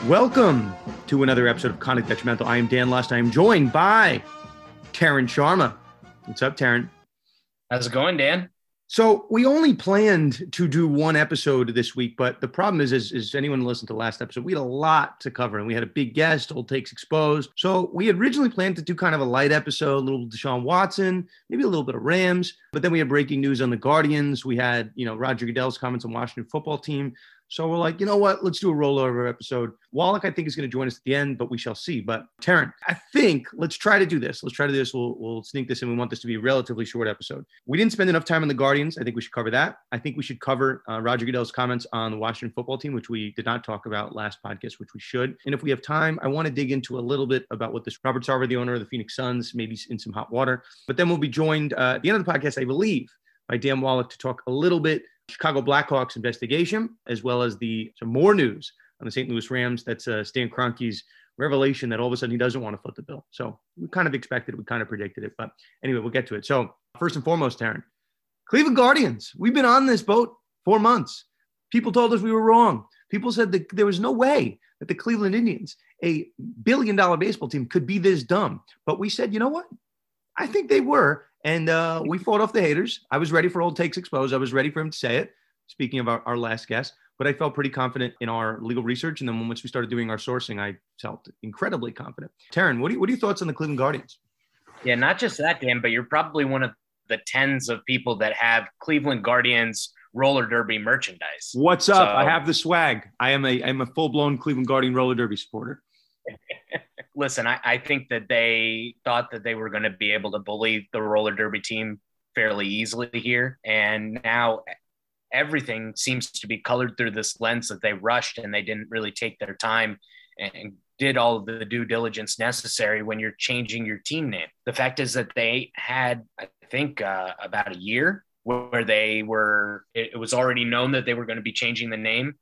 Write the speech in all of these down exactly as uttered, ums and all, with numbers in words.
Welcome to another episode of Conduct Detrimental. I am Dan Lust. I am joined by Taryn Sharma. What's up, Taryn? How's it going, Dan? So we only planned to do one episode this week, but the problem is, is, is anyone listened to the last episode, we had a lot to cover, and we had a big guest, Old Takes Exposed. So we had originally planned to do kind of a light episode, a little Deshaun Watson, maybe a little bit of Rams, but then we had breaking news on the Guardians. We had, you know, Roger Goodell's comments on Washington football team. So we're like, you know what? Let's do a rollover episode. Wallach, I think, is going to join us at the end, but we shall see. But Taryn, I think let's try to do this. Let's try to do this. We'll, we'll sneak this in. We want this to be a relatively short episode. We didn't spend enough time on the Guardians. I think we should cover that. I think we should cover uh, Roger Goodell's comments on the Washington football team, which we did not talk about last podcast, which we should. And if we have time, I want to dig into a little bit about what this Robert Sarver, the owner of the Phoenix Suns, maybe in some hot water. But then we'll be joined uh, at the end of the podcast, I believe, by Dan Wallach to talk a little bit Chicago Blackhawks investigation, as well as the some more news on the Saint Louis Rams. That's uh, Stan Kroenke's revelation that all of a sudden he doesn't want to foot the bill. So we kind of expected it. We kind of predicted it. But anyway, we'll get to it. So first and foremost, Taryn, Cleveland Guardians. We've been on this boat four months. People told us we were wrong. People said that there was no way that the Cleveland Indians, a billion dollar baseball team, could be this dumb. But we said, you know what? I think they were. And uh, we fought off the haters. I was ready for Old Takes Exposed. I was ready for him to say it, speaking of our, our last guest. But I felt pretty confident in our legal research. And then once we started doing our sourcing, I felt incredibly confident. Taryn, what, do you, what are your thoughts on the Cleveland Guardians? Yeah, not just that, Dan, but you're probably one of the tens of people that have Cleveland Guardians roller derby merchandise. What's up? So, I have the swag. I am a I'm a full-blown Cleveland Guardian roller derby supporter. Listen, I, I think that they thought that they were going to be able to bully the roller derby team fairly easily here. And now everything seems to be colored through this lens that they rushed and they didn't really take their time and did all of the due diligence necessary when you're changing your team name. The fact is that they had, I think, uh, about a year where they were, it, it was already known that they were going to be changing the name.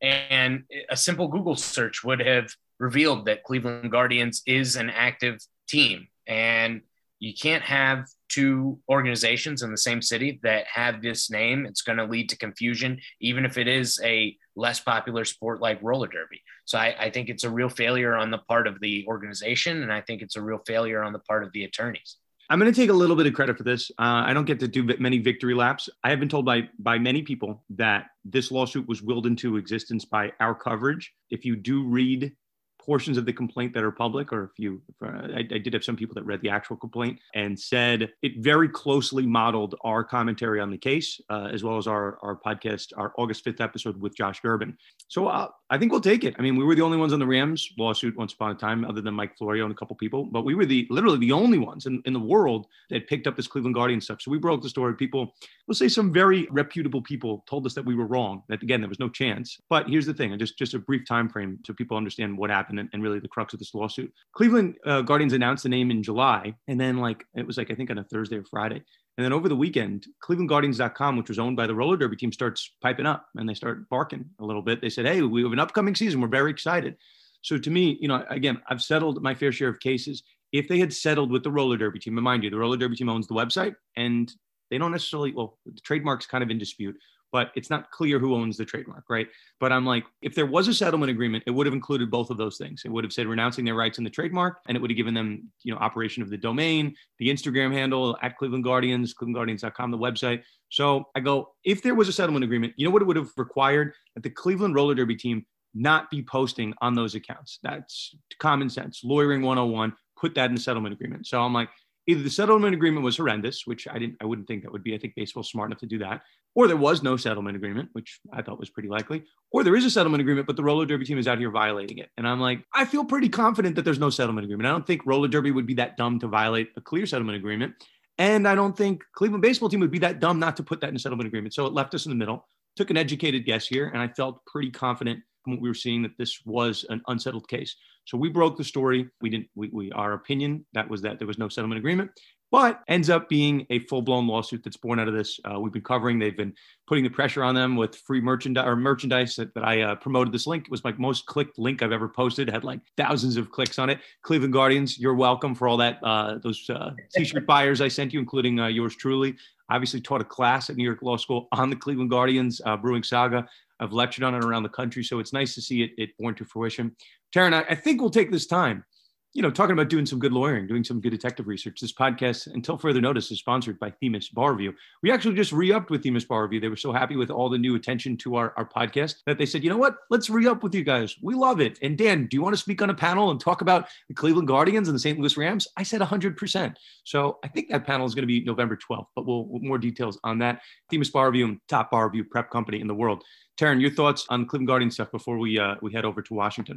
And a simple Google search would have revealed that Cleveland Guardians is an active team. And you can't have two organizations in the same city that have this name. It's going to lead to confusion, even if it is a less popular sport like roller derby. So I, I think it's a real failure on the part of the organization. And I think it's a real failure on the part of the attorneys. I'm going to take a little bit of credit for this. Uh, I don't get to do many victory laps. I have been told by by many people that this lawsuit was willed into existence by our coverage. If you do read portions of the complaint that are public, or if you, if, uh, I, I did have some people that read the actual complaint and said it very closely modeled our commentary on the case, uh, as well as our, our podcast, our August fifth episode with Josh Gerben. So uh, I think we'll take it. I mean, we were the only ones on the Rams lawsuit once upon a time, other than Mike Florio and a couple people, but we were the literally the only ones in, in the world that picked up this Cleveland Guardian stuff. So we broke the story. People, let's say some very reputable people told us that we were wrong, that again, there was no chance. But here's the thing, and just, just a brief time frame so people understand what happened and, and really the crux of this lawsuit. Cleveland uh, Guardians announced the name in July, and then like, it was like, I think on a Thursday or Friday. And then over the weekend, Cleveland Guardians dot com, which was owned by the roller derby team, starts piping up and they start barking a little bit. They said, hey, we have an upcoming season. We're very excited. So to me, you know, again, I've settled my fair share of cases. If they had settled with the roller derby team, and mind you, the roller derby team owns the website and they don't necessarily, well, the trademark's kind of in dispute, but it's not clear who owns the trademark, right? But I'm like, if there was a settlement agreement, it would have included both of those things. It would have said renouncing their rights in the trademark, and it would have given them, you know, operation of the domain, the Instagram handle at Cleveland Guardians, Cleveland Guardians dot com, the website. So I go, if there was a settlement agreement, you know what it would have required? That the Cleveland roller derby team not be posting on those accounts. That's common sense. Lawyering one oh one, put that in the settlement agreement. So I'm like, either the settlement agreement was horrendous, which I didn't, I wouldn't think that would be. I think baseball's smart enough to do that. Or there was no settlement agreement, which I thought was pretty likely. Or there is a settlement agreement, but the roller derby team is out here violating it. And I'm like, I feel pretty confident that there's no settlement agreement. I don't think roller derby would be that dumb to violate a clear settlement agreement. And I don't think Cleveland baseball team would be that dumb not to put that in a settlement agreement. So it left us in the middle, took an educated guess here. And I felt pretty confident from what we were seeing that this was an unsettled case. So we broke the story. We didn't, we, we, our opinion, that was that there was no settlement agreement, but ends up being a full-blown lawsuit that's born out of this. Uh, we've been covering, they've been putting the pressure on them with free merchandise or merchandise that, that I uh, promoted. This link. It was my most clicked link I've ever posted. It had like thousands of clicks on it. Cleveland Guardians, you're welcome for all that, uh, those uh, t-shirt buyers I sent you, including uh, yours truly. Obviously taught a class at New York Law School on the Cleveland Guardians uh, brewing saga. I've lectured on it around the country, so it's nice to see it, it born to fruition. Taryn, I, I think we'll take this time, you know, talking about doing some good lawyering, doing some good detective research. This podcast, until further notice, is sponsored by Themis Bar Review. We actually just re-upped with Themis Bar Review. They were so happy with all the new attention to our, our podcast that they said, you know what, let's re-up with you guys. We love it. And Dan, do you want to speak on a panel and talk about the Cleveland Guardians and the Saint Louis Rams? I said one hundred percent. So I think that panel is going to be November twelfth, but we'll, we'll more details on that. Themis Bar Review, top bar review prep company in the world. Taryn, your thoughts on the Cleveland Guardians stuff before we uh, we head over to Washington?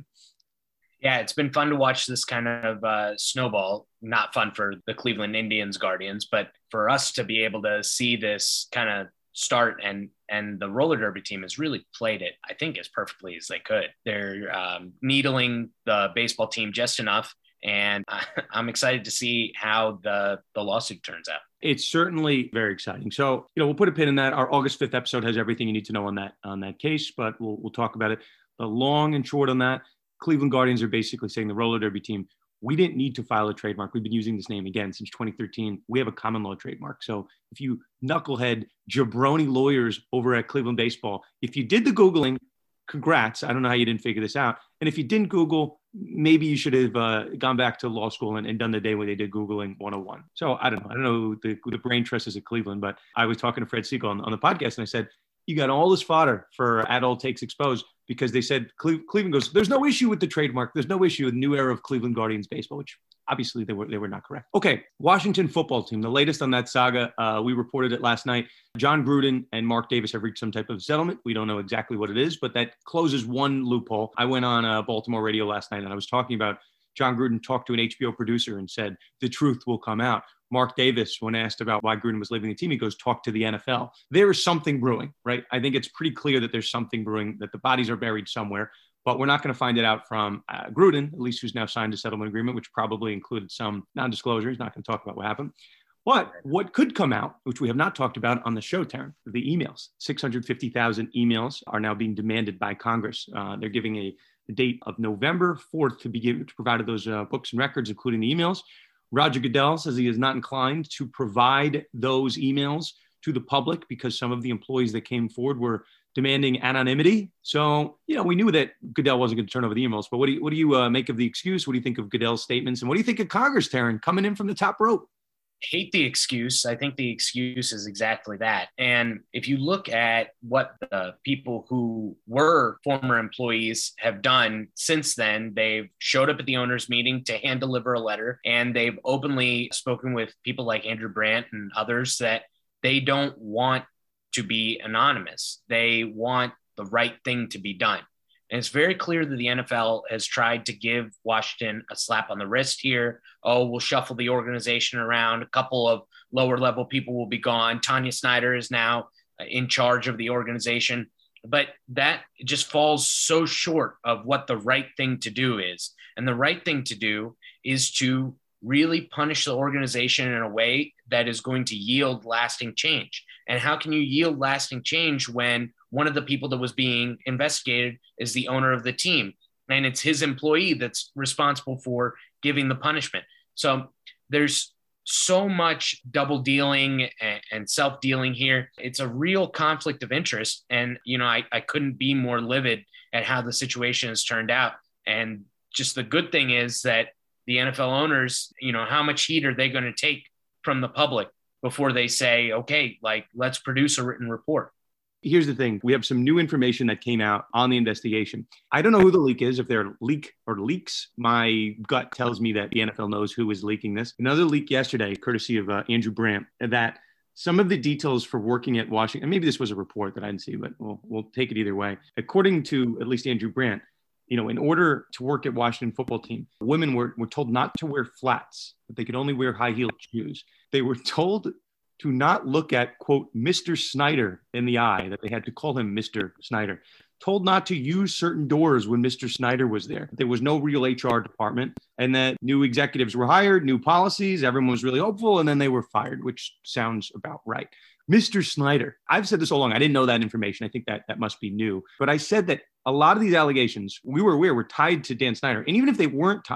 Yeah, it's been fun to watch this kind of uh, snowball. Not fun for the Cleveland Indians Guardians, but for us to be able to see this kind of start and and the roller derby team has really played it, I think, as perfectly as they could. They're um, needling the baseball team just enough, and I'm excited to see how the the lawsuit turns out. It's certainly very exciting. So, you know, we'll put a pin in that. Our August fifth episode has everything you need to know on that on that case, but we'll we'll talk about it. The long and short on that, Cleveland Guardians are basically saying the roller derby team, we didn't need to file a trademark. We've been using this name again since twenty thirteen. We have a common law trademark. So if you knucklehead jabroni lawyers over at Cleveland Baseball, if you did the Googling, congrats. I don't know how you didn't figure this out. And if you didn't Google, maybe you should have uh, gone back to law school and, and done the day when they did Googling one oh one. So I don't know. I don't know who the, who the brain trust is at Cleveland, but I was talking to Fred Siegel on, on the podcast and I said, you got all this fodder for Adult Takes Exposed because they said Cle- Cleveland goes, there's no issue with the trademark. There's no issue with the new era of Cleveland Guardians baseball, which obviously they were they were not correct. Okay, Washington football team, the latest on that saga. Uh, we reported it last night. Jon Gruden and Mark Davis have reached some type of settlement. We don't know exactly what it is, but that closes one loophole. I went on uh, Baltimore radio last night and I was talking about Jon Gruden talked to an H B O producer and said, the truth will come out. Mark Davis, when asked about why Gruden was leaving the team, he goes, talk to the N F L. There is something brewing, right? I think it's pretty clear that there's something brewing, that the bodies are buried somewhere, but we're not going to find it out from uh, Gruden, at least who's now signed a settlement agreement, which probably included some non-disclosure. He's not going to talk about what happened. But what could come out, which we have not talked about on the show, Taryn, the emails. six hundred fifty thousand emails are now being demanded by Congress. Uh, they're giving a, a date of November fourth to begin to provide those uh, books and records, including the emails. Roger Goodell says he is not inclined to provide those emails to the public because some of the employees that came forward were demanding anonymity. So, you know, we knew that Goodell wasn't going to turn over the emails, but what do you, what do you uh, make of the excuse? What do you think of Goodell's statements? And what do you think of Congress, Taryn, coming in from the top rope? Hate the excuse. I think the excuse is exactly that. And if you look at what the people who were former employees have done since then, they've showed up at the owners' meeting to hand deliver a letter, and they've openly spoken with people like Andrew Brandt and others that they don't want to be anonymous. They want the right thing to be done. And it's very clear that the N F L has tried to give Washington a slap on the wrist here. Oh, we'll shuffle the organization around. A couple of lower level people will be gone. Tanya Snyder is now in charge of the organization. But that just falls so short of what the right thing to do is. And the right thing to do is to really punish the organization in a way that is going to yield lasting change. And how can you yield lasting change when one of the people that was being investigated is the owner of the team, and it's his employee that's responsible for giving the punishment? So there's so much double dealing and, and self-dealing here. It's a real conflict of interest. And, you know, I, I couldn't be more livid at how the situation has turned out. And just the good thing is that the N F L owners, you know, how much heat are they going to take from the public before they say, okay, like, let's produce a written report? Here's the thing. We have some new information that came out on the investigation. I don't know who the leak is, if they're leak or leaks. My gut tells me that the N F L knows who is leaking this. Another leak yesterday, courtesy of uh, Andrew Brandt, that some of the details for working at Washington, and maybe this was a report that I didn't see, but we'll, we'll take it either way. According to at least Andrew Brandt, you know, in order to work at Washington football team, women were, were told not to wear flats, but they could only wear high-heeled shoes. They were told to not look at, quote, Mister Snyder in the eye, that they had to call him Mister Snyder. Told not to use certain doors when Mister Snyder was there. There was no real H R department, and that new executives were hired, new policies, everyone was really hopeful, and then they were fired, which sounds about right. Mister Snyder, I've said this all along. I didn't know that information. I think that that must be new. But I said that a lot of these allegations, we were aware, were tied to Dan Snyder. And even if they weren't tied,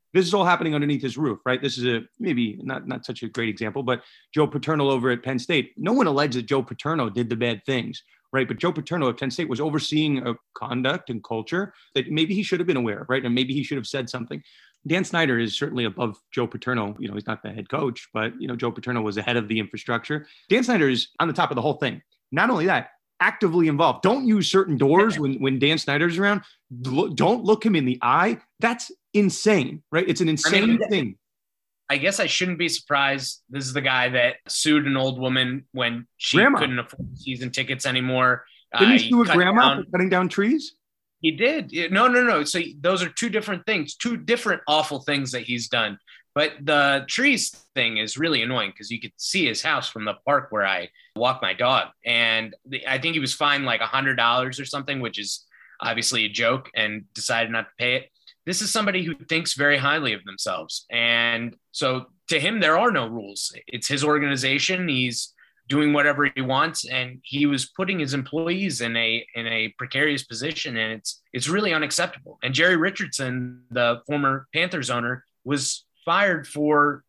this is all happening underneath his roof, right? This is a maybe not, not such a great example, but Joe Paterno over at Penn State. No one alleged that Joe Paterno did the bad things, right? But Joe Paterno at Penn State was overseeing a conduct and culture that maybe he should have been aware of, right? And maybe he should have said something. Dan Snyder is certainly above Joe Paterno. You know, he's not the head coach, but, you know, Joe Paterno was the head of the infrastructure. Dan Snyder is on the top of the whole thing. Not only that, actively involved. Don't use certain doors when, when Dan Snyder's around. Don't look him in the eye. That's insane, right? It's an insane I mean, thing. I guess I shouldn't be surprised. This is the guy that sued an old woman when she grandma. couldn't afford season tickets anymore. Didn't uh, he sue a grandma down, for cutting down trees? He did. No, no, no. So those are two different things, two different awful things that he's done. But the trees thing is really annoying because you could see his house from the park where I walk my dog. And the, I think he was fined like one hundred dollars or something, which is obviously a joke, and decided not to pay it. This is somebody who thinks very highly of themselves. And so to him, there are no rules. It's his organization. He's doing whatever he wants. And he was putting his employees in a in a precarious position. And it's it's really unacceptable. And Jerry Richardson, the former Panthers owner, was fired for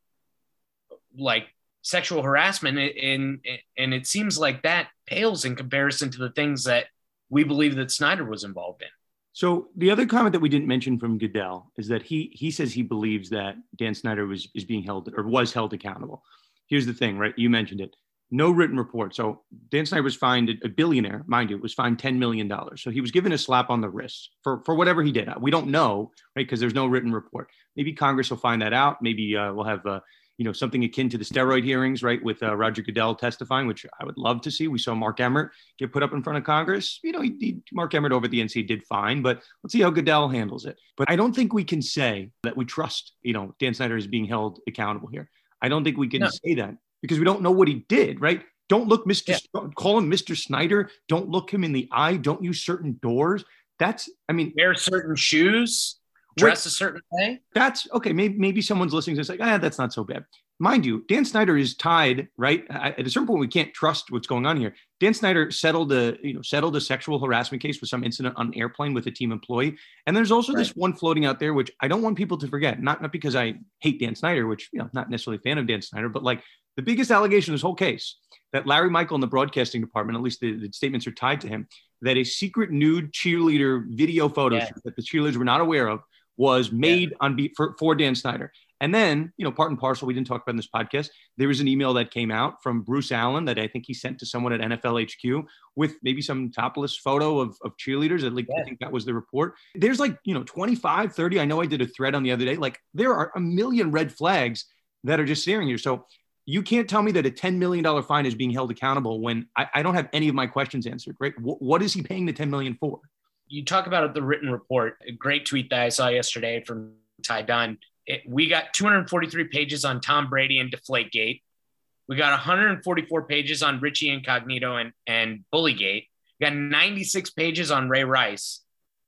like sexual harassment, in, in and it seems like that pales in comparison to the things that we believe that Snyder was involved in. So the other comment that we didn't mention from Goodell is that he he says he believes that Dan Snyder was is being held or was held accountable. Here's the thing, right? You mentioned it. No written report. So Dan Snyder was fined, a billionaire, mind you, was fined ten million dollars. So he was given a slap on the wrist for, for whatever he did. We don't know, right? Because there's no written report. Maybe Congress will find that out. Maybe uh, we'll have, uh, you know, something akin to the steroid hearings, right? With uh, Roger Goodell testifying, which I would love to see. We saw Mark Emmert get put up in front of Congress. You know, he, he, Mark Emmert over at the N C A A did fine, but let's see how Goodell handles it. But I don't think we can say that we trust, you know, Dan Snyder is being held accountable here. I don't think we can no. say that because we don't know what he did, right? Don't look Mister Yeah. Call him Mister Snyder. Don't look him in the eye. Don't use certain doors. That's, I mean, wear certain shoes, dress wait, a certain way. That's okay. Maybe, maybe someone's listening to this like, ah, that's not so bad. Mind you, Dan Snyder is tied, right? At a certain point, we can't trust what's going on here. Dan Snyder settled a, you know, settled a sexual harassment case with some incident on an airplane with a team employee. And there's also right. this one floating out there, which I don't want people to forget. Not, not because I hate Dan Snyder, which, you know, not necessarily a fan of Dan Snyder, but like the biggest allegation in this whole case, that Larry Michael in the broadcasting department, at least the, the statements are tied to him, that a secret nude cheerleader video photo yeah. shoot that the cheerleaders were not aware of was made yeah. on for, for Dan Snyder. And then, you know, part and parcel, we didn't talk about in this podcast, there was an email that came out from Bruce Allen that I think he sent to someone at N F L H Q with maybe some topless photo of, of cheerleaders. At least yeah. I think that was the report. There's like, you know, twenty-five, thirty. I know I did a thread on the other day. Like there are a million red flags that are just staring here. So you can't tell me that a ten million dollars fine is being held accountable when I, I don't have any of my questions answered, right? W- what is he paying the ten million dollars for? You talk about the written report, a great tweet that I saw yesterday from Ty Dunn. It, we got two hundred forty-three pages on Tom Brady and Deflategate. We got one hundred forty-four pages on Richie Incognito and, and Bullygate. We got ninety-six pages on Ray Rice.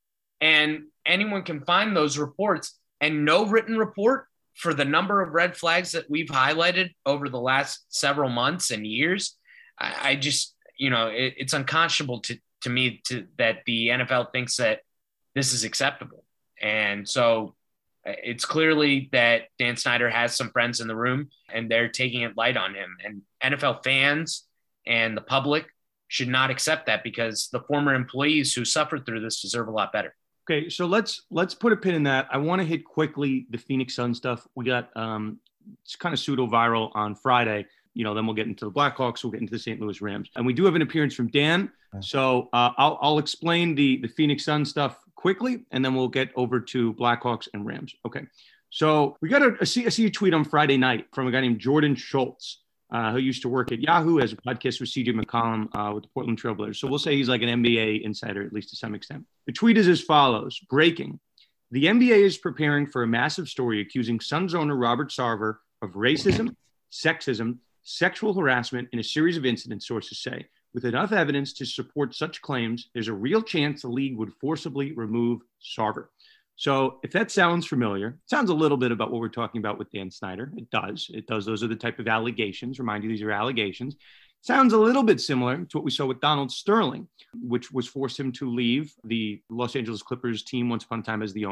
And anyone can find those reports, and no written report for the number of red flags that we've highlighted over the last several months and years. I, I just, you know, it, it's unconscionable to, to me to that the N F L thinks that this is acceptable. And so it's clearly that Dan Snyder has some friends in the room and they're taking it light on him, and N F L fans and the public should not accept that because the former employees who suffered through this deserve a lot better. Okay, so let's let's put a pin in that. I want to hit quickly the Phoenix Suns stuff. We got um, it's kind of pseudo viral on Friday. You know, then we'll get into the Blackhawks. We'll get into the Saint Louis Rams, and we do have an appearance from Dan. So uh, I'll I'll explain the the Phoenix Suns stuff quickly, and then we'll get over to Blackhawks and Rams. Okay, so we got a, a, see, I see a tweet on Friday night from a guy named Jordan Schultz, uh, who used to work at Yahoo as a podcast with C J McCollum uh, with the Portland Trailblazers. So we'll say he's like an N B A insider, at least to some extent. The tweet is as follows: breaking. The N B A is preparing for a massive story accusing Suns owner Robert Sarver of racism, sexism, sexual harassment in a series of incidents, sources say. With enough evidence to support such claims, there's a real chance the league would forcibly remove Sarver. So if that sounds familiar, it sounds a little bit about what we're talking about with Dan Snyder. It does. It does. Those are the type of allegations. Remind you, these are allegations. Sounds a little bit similar to what we saw with Donald Sterling, which was forced him to leave the Los Angeles Clippers team once upon a time as the owner.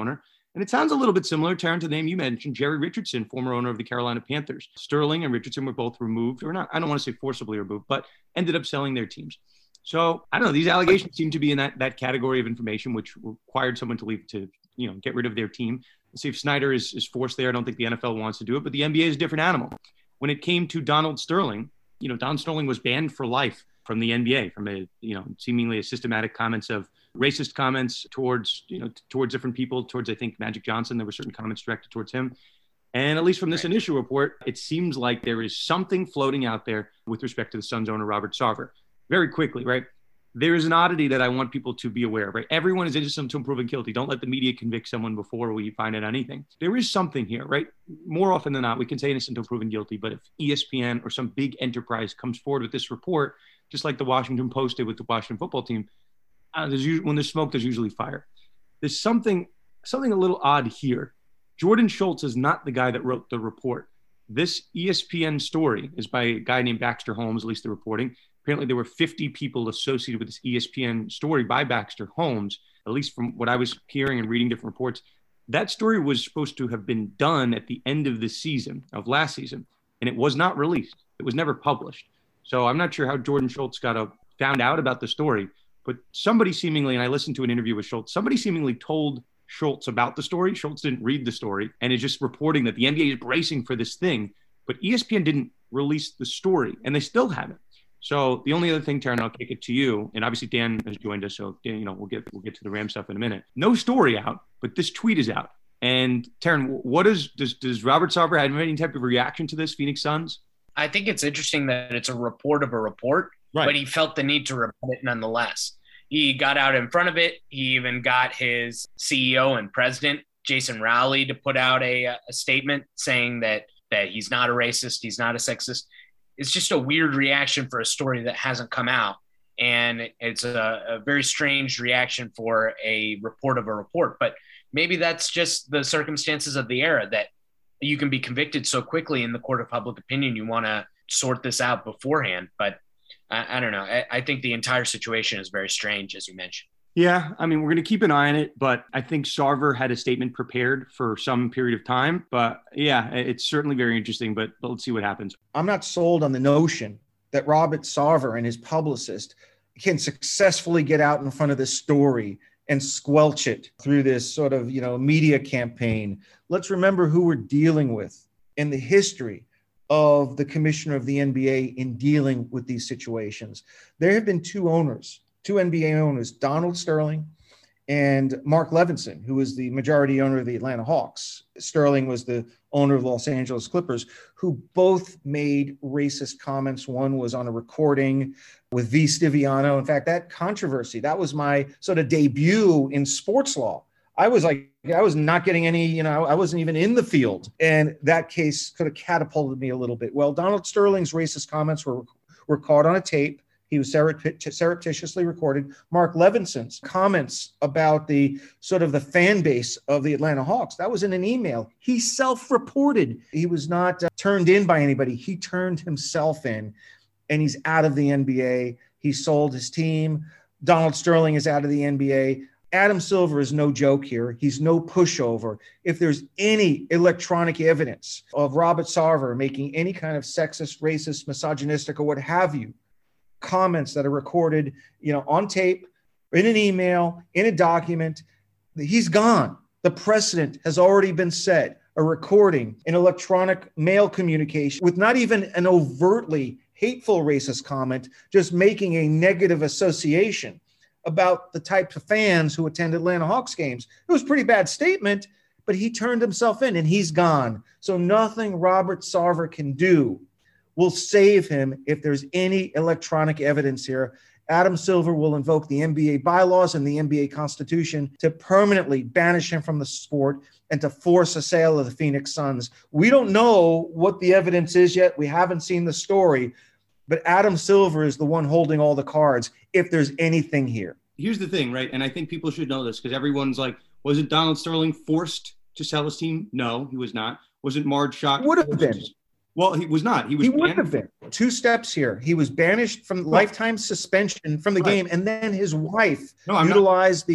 And it sounds a little bit similar, Taryn, to the name you mentioned, Jerry Richardson, former owner of the Carolina Panthers. Sterling and Richardson were both removed, or not, I don't want to say forcibly removed, but ended up selling their teams. So I don't know, these allegations seem to be in that, that category of information, which required someone to leave to, you know, get rid of their team. Let's see if Snyder is, is forced there. I don't think the N F L wants to do it, but the N B A is a different animal. When it came to Donald Sterling, you know, Don Sterling was banned for life from the N B A, from a, you know, seemingly a systematic comments of racist comments towards, you know, towards different people, towards, I think, Magic Johnson. There were certain comments directed towards him. And at least from this initial report, it seems like there is something floating out there with respect to the Suns owner, Robert Sarver. Very quickly, right? There is an oddity that I want people to be aware of, right? Everyone is interested in proven guilty. Don't let the media convict someone before we find out anything. There is something here, right? More often than not, we can say innocent until proven guilty, but if E S P N or some big enterprise comes forward with this report, just like the Washington Post did with the Washington football team, uh, there's usually, when there's smoke, there's usually fire. There's something, something a little odd here. Jordan Schultz is not the guy that wrote the report. This E S P N story is by a guy named Baxter Holmes, at least the reporting. Apparently, there were fifty people associated with this E S P N story by Baxter Holmes, at least from what I was hearing and reading different reports. That story was supposed to have been done at the end of the season, of last season, and it was not released. It was never published. So I'm not sure how Jordan Schultz got a, found out about the story, but somebody seemingly, and I listened to an interview with Schultz, somebody seemingly told Schultz about the story. Schultz didn't read the story and is just reporting that the N B A is bracing for this thing, but E S P N didn't release the story, and they still haven't. So the only other thing, Taryn, I'll kick it to you, and obviously Dan has joined us, so Dan, you know, we'll get we'll get to the Ram stuff in a minute. No story out, but this tweet is out. And Taryn, what is does does Robert Sarver have any type of reaction to this, Phoenix Suns? I think it's interesting that it's a report of a report, right, but he felt the need to report it nonetheless. He got out in front of it. He even got his C E O and president, Jason Rowley, to put out a, a statement saying that that he's not a racist, he's not a sexist. It's just a weird reaction for a story that hasn't come out. And it's a, a very strange reaction for a report of a report. But maybe that's just the circumstances of the era, that you can be convicted so quickly in the court of public opinion. You want to sort this out beforehand. But I, I don't know. I, I think the entire situation is very strange, as you mentioned. Yeah, I mean, we're going to keep an eye on it, but I think Sarver had a statement prepared for some period of time. But yeah, it's certainly very interesting, but let's see what happens. I'm not sold on the notion that Robert Sarver and his publicist can successfully get out in front of this story and squelch it through this sort of, you know, media campaign. Let's remember who we're dealing with in the history of the commissioner of the N B A in dealing with these situations. There have been two owners. Two N B A owners, Donald Sterling and Mark Levinson, who is the majority owner of the Atlanta Hawks. Sterling was the owner of the Los Angeles Clippers, who both made racist comments. One was on a recording with V. Stiviano. In fact, that controversy, that was my sort of debut in sports law. I was like, I was not getting any, you know, I wasn't even in the field. And that case could have catapulted me a little bit. Well, Donald Sterling's racist comments were, were caught on a tape. He was surreptitiously recorded. Mark Levinson's comments about the sort of the fan base of the Atlanta Hawks, that was in an email. He self-reported. He was not uh, turned in by anybody. He turned himself in, and he's out of the N B A. He sold his team. Donald Sterling is out of the N B A. Adam Silver is no joke here. He's no pushover. If there's any electronic evidence of Robert Sarver making any kind of sexist, racist, misogynistic, or what have you, comments that are recorded, you know, on tape, in an email, in a document, he's gone. The precedent has already been set. A recording, an electronic mail communication with not even an overtly hateful racist comment, just making a negative association about the types of fans who attend Atlanta Hawks games. It was a pretty bad statement, but he turned himself in and he's gone. So nothing Robert Sarver can do will save him if there's any electronic evidence here. Adam Silver will invoke the N B A bylaws and the N B A Constitution to permanently banish him from the sport and to force a sale of the Phoenix Suns. We don't know what the evidence is yet. We haven't seen the story, but Adam Silver is the one holding all the cards if there's anything here. Here's the thing, right? And I think people should know this because everyone's like, wasn't Donald Sterling forced to sell his team? No, he was not. Wasn't Marge Schott? Would have been. To- Well, he was not. He was. He would have been. Two steps here. He was banished from lifetime suspension from the right. game, and then his wife no, utilized not. the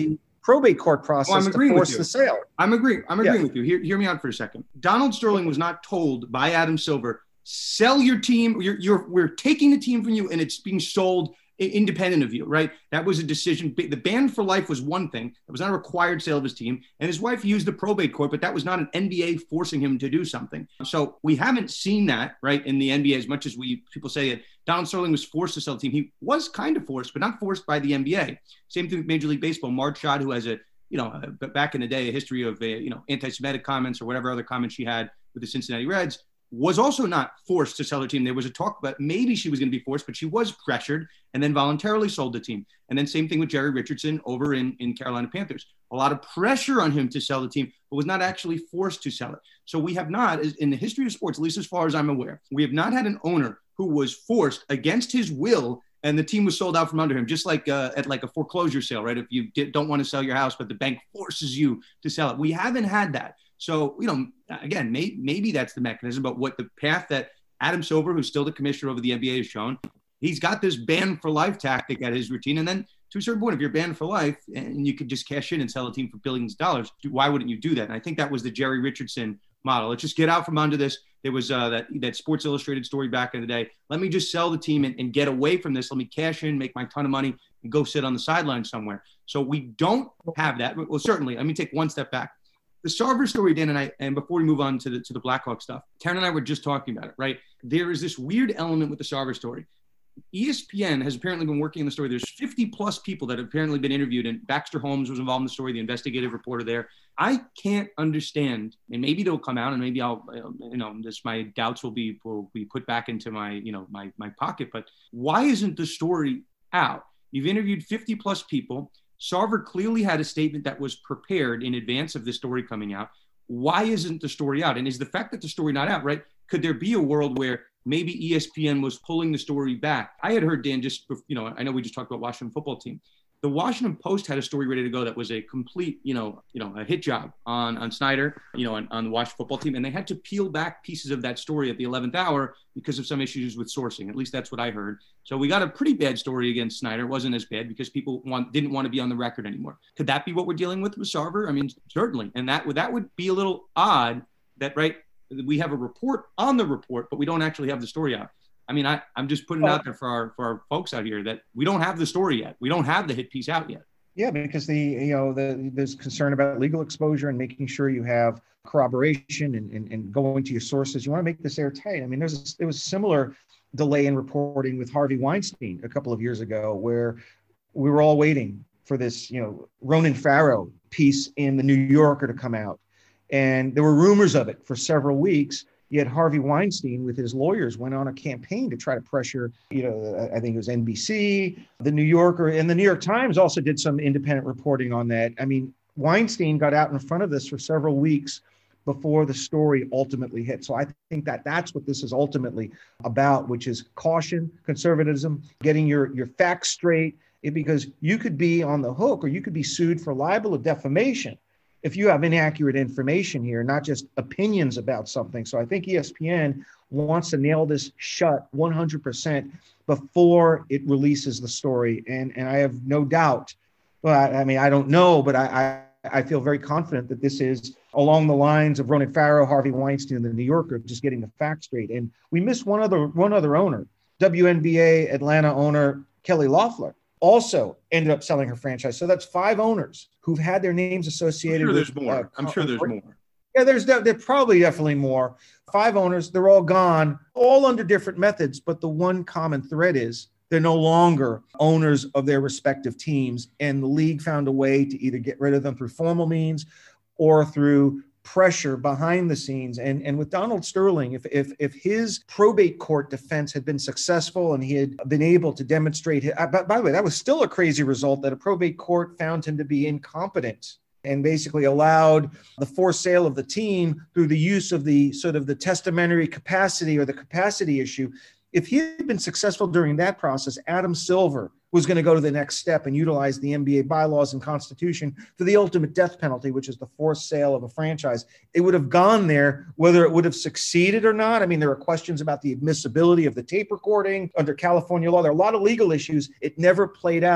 probate court process oh, to force the sale. I'm agreeing. I'm agreeing yeah. with you. Hear, hear me out for a second. Donald Sterling was not told by Adam Silver, sell your team. You're, you're, we're taking the team from you and it's being sold independent of you, right? That was a decision. The ban for life was one thing. It was not a required sale of his team. And his wife used the probate court, but that was not an N B A forcing him to do something. So we haven't seen that, right, in the N B A as much as we people say it. Donald Sterling was forced to sell the team. He was kind of forced, but not forced by the N B A. Same thing with Major League Baseball. Marge Schott, who has a, you know, a, back in the day, a history of, a, you know, anti-Semitic comments or whatever other comments she had with the Cincinnati Reds, was also not forced to sell her team. There was a talk about maybe she was going to be forced, but she was pressured and then voluntarily sold the team. And then same thing with Jerry Richardson over in, in Carolina Panthers. A lot of pressure on him to sell the team, but was not actually forced to sell it. So we have not, in the history of sports, at least as far as I'm aware, we have not had an owner who was forced against his will and the team was sold out from under him, just like uh, at like a foreclosure sale, right? If you did, don't want to sell your house, but the bank forces you to sell it. We haven't had that. So, you know, again, may, maybe that's the mechanism, but what the path that Adam Silver, who's still the commissioner over the N B A, has shown, he's got this ban for life tactic at his routine. And then to a certain point, if you're banned for life and you could just cash in and sell a team for billions of dollars, why wouldn't you do that? And I think that was the Jerry Richardson model. Let's just get out from under this. There was uh, that, that Sports Illustrated story back in the day. Let me just sell the team and, and get away from this. Let me cash in, make my ton of money, and go sit on the sideline somewhere. So we don't have that. Well, certainly, let me take one step back. The Sarver story, Dan, and I, and before we move on to the to the Blackhawk stuff, Taryn and I were just talking about it, right? There is this weird element with the Sarver story. E S P N has apparently been working on the story. There's fifty plus people that have apparently been interviewed, and Baxter Holmes was involved in the story, the investigative reporter there. I can't understand, and maybe it'll come out, and maybe I'll, you know, this my doubts will be will be put back into my, you know, my my pocket. But why isn't the story out? You've interviewed fifty plus people. Sarver clearly had a statement that was prepared in advance of the story coming out. Why isn't the story out? And is the fact that the story not out, right? Could there be a world where maybe E S P N was pulling the story back? I had heard, Dan, just, you know, I know we just talked about Washington football team. The Washington Post had a story ready to go that was a complete, you know, you know, a hit job on, on Snyder, you know, on, on the Washington football team. And they had to peel back pieces of that story at the eleventh hour because of some issues with sourcing. At least that's what I heard. So we got a pretty bad story against Snyder. It wasn't as bad because people want, didn't want to be on the record anymore. Could that be what we're dealing with with Sarver? I mean, certainly. And that would, that would be a little odd that, right, we have a report on the report, but we don't actually have the story out. I mean, I, I'm just putting it out there for our for our folks out here that we don't have the story yet. We don't have the hit piece out yet. Yeah, because the you know the there's concern about legal exposure and making sure you have corroboration and, and, and going to your sources. You want to make this airtight. I mean, there's a, there was a similar delay in reporting with Harvey Weinstein a couple of years ago, where we were all waiting for this, you know, Ronan Farrow piece in the New Yorker to come out, and there were rumors of it for several weeks. Yet Harvey Weinstein, with his lawyers, went on a campaign to try to pressure, you know, I think it was N B C, the New Yorker, and the New York Times also did some independent reporting on that. I mean, Weinstein got out in front of this for several weeks before the story ultimately hit. So I think that that's what this is ultimately about, which is caution, conservatism, getting your, your facts straight, because you could be on the hook or you could be sued for libel or defamation if you have inaccurate information here, not just opinions about something. So I think E S P N wants to nail this shut one hundred percent before it releases the story. And, and I have no doubt, well, I mean, I don't know, but I, I, I feel very confident that this is along the lines of Ronan Farrow, Harvey Weinstein, and the New Yorker, just getting the facts straight. And we missed one other, one other owner, W N B A Atlanta owner Kelly Loeffler, also ended up selling her franchise. So that's five owners who've had their names associated I'm sure with. There's more. Uh, I'm sure there's more. Yeah, there's de- there's probably definitely more. Five owners, they're all gone, all under different methods. But the one common thread is they're no longer owners of their respective teams. And the league found a way to either get rid of them through formal means or through pressure behind the scenes. And, and with Donald Sterling, if, if, if his probate court defense had been successful and he had been able to demonstrate, his, uh, by, by the way, that was still a crazy result, that a probate court found him to be incompetent and basically allowed the forced sale of the team through the use of the sort of the testamentary capacity or the capacity issue. If he had been successful during that process, Adam Silver was going to go to the next step and utilize the N B A bylaws and constitution for the ultimate death penalty, which is the forced sale of a franchise. It would have gone there, whether it would have succeeded or not. I mean, there are questions about the admissibility of the tape recording under California law. There are a lot of legal issues. It never played out.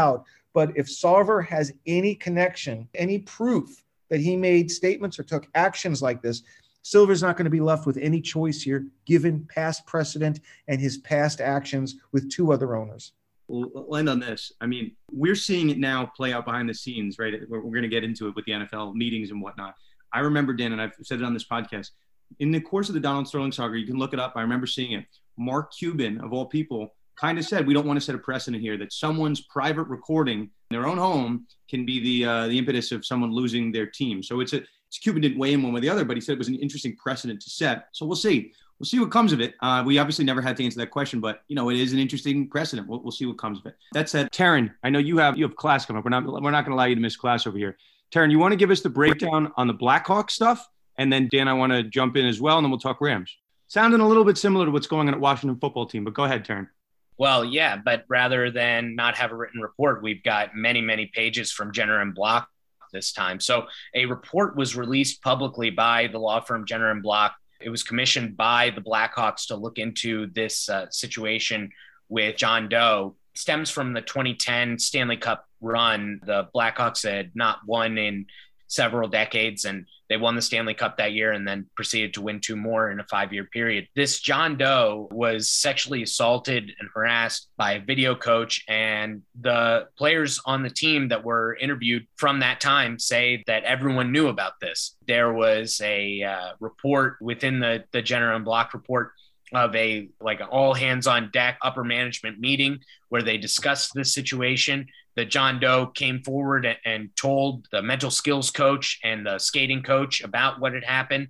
But if Sarver has any connection, any proof that he made statements or took actions like this, Silver's not going to be left with any choice here, given past precedent and his past actions with two other owners. We'll end on this. I mean, we're seeing it now play out behind the scenes, right? We're, we're going to get into it with the N F L meetings and whatnot. I remember, Dan, and I've said it on this podcast, in the course of the Donald Sterling saga, you can look it up. I remember seeing it. Mark Cuban, of all people, kind of said, we don't want to set a precedent here that someone's private recording in their own home can be the uh, the impetus of someone losing their team. So it's a it's Cuban didn't weigh in one way or the other, but he said it was an interesting precedent to set. So we'll see. We'll see what comes of it. Uh, we obviously never had to answer that question, but you know it is an interesting precedent. We'll, we'll see what comes of it. That said, Taryn, I know you have you have class coming up. We're not we're not going to allow you to miss class over here. Taryn, you want to give us the breakdown on the Blackhawks stuff, and then Dan, I want to jump in as well, and then we'll talk Rams. Sounding a little bit similar to what's going on at Washington football team, but go ahead, Taryn. Well, yeah, but rather than not have a written report, we've got many, many pages from Jenner and Block this time. So a report was released publicly by the law firm Jenner and Block. It was commissioned by the Blackhawks to look into this uh, situation with John Doe. It stems from the twenty ten Stanley Cup run. The Blackhawks had not won in several decades, and they won the Stanley Cup that year and then proceeded to win two more in a five-year period. This John Doe was sexually assaulted and harassed by a video coach, and the players on the team that were interviewed from that time say that everyone knew about this. There was a uh, report within the, the Jenner and Block report of a like an all hands on deck upper management meeting where they discussed this situation. That John Doe came forward and, and told the mental skills coach and the skating coach about what had happened,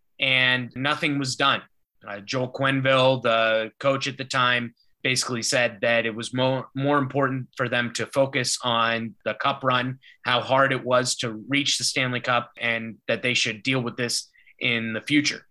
and nothing was done. Uh, Joel Quenneville, the coach at the time, basically said that it was more, more important for them to focus on the cup run, how hard it was to reach the Stanley Cup, and that they should deal with this in the future.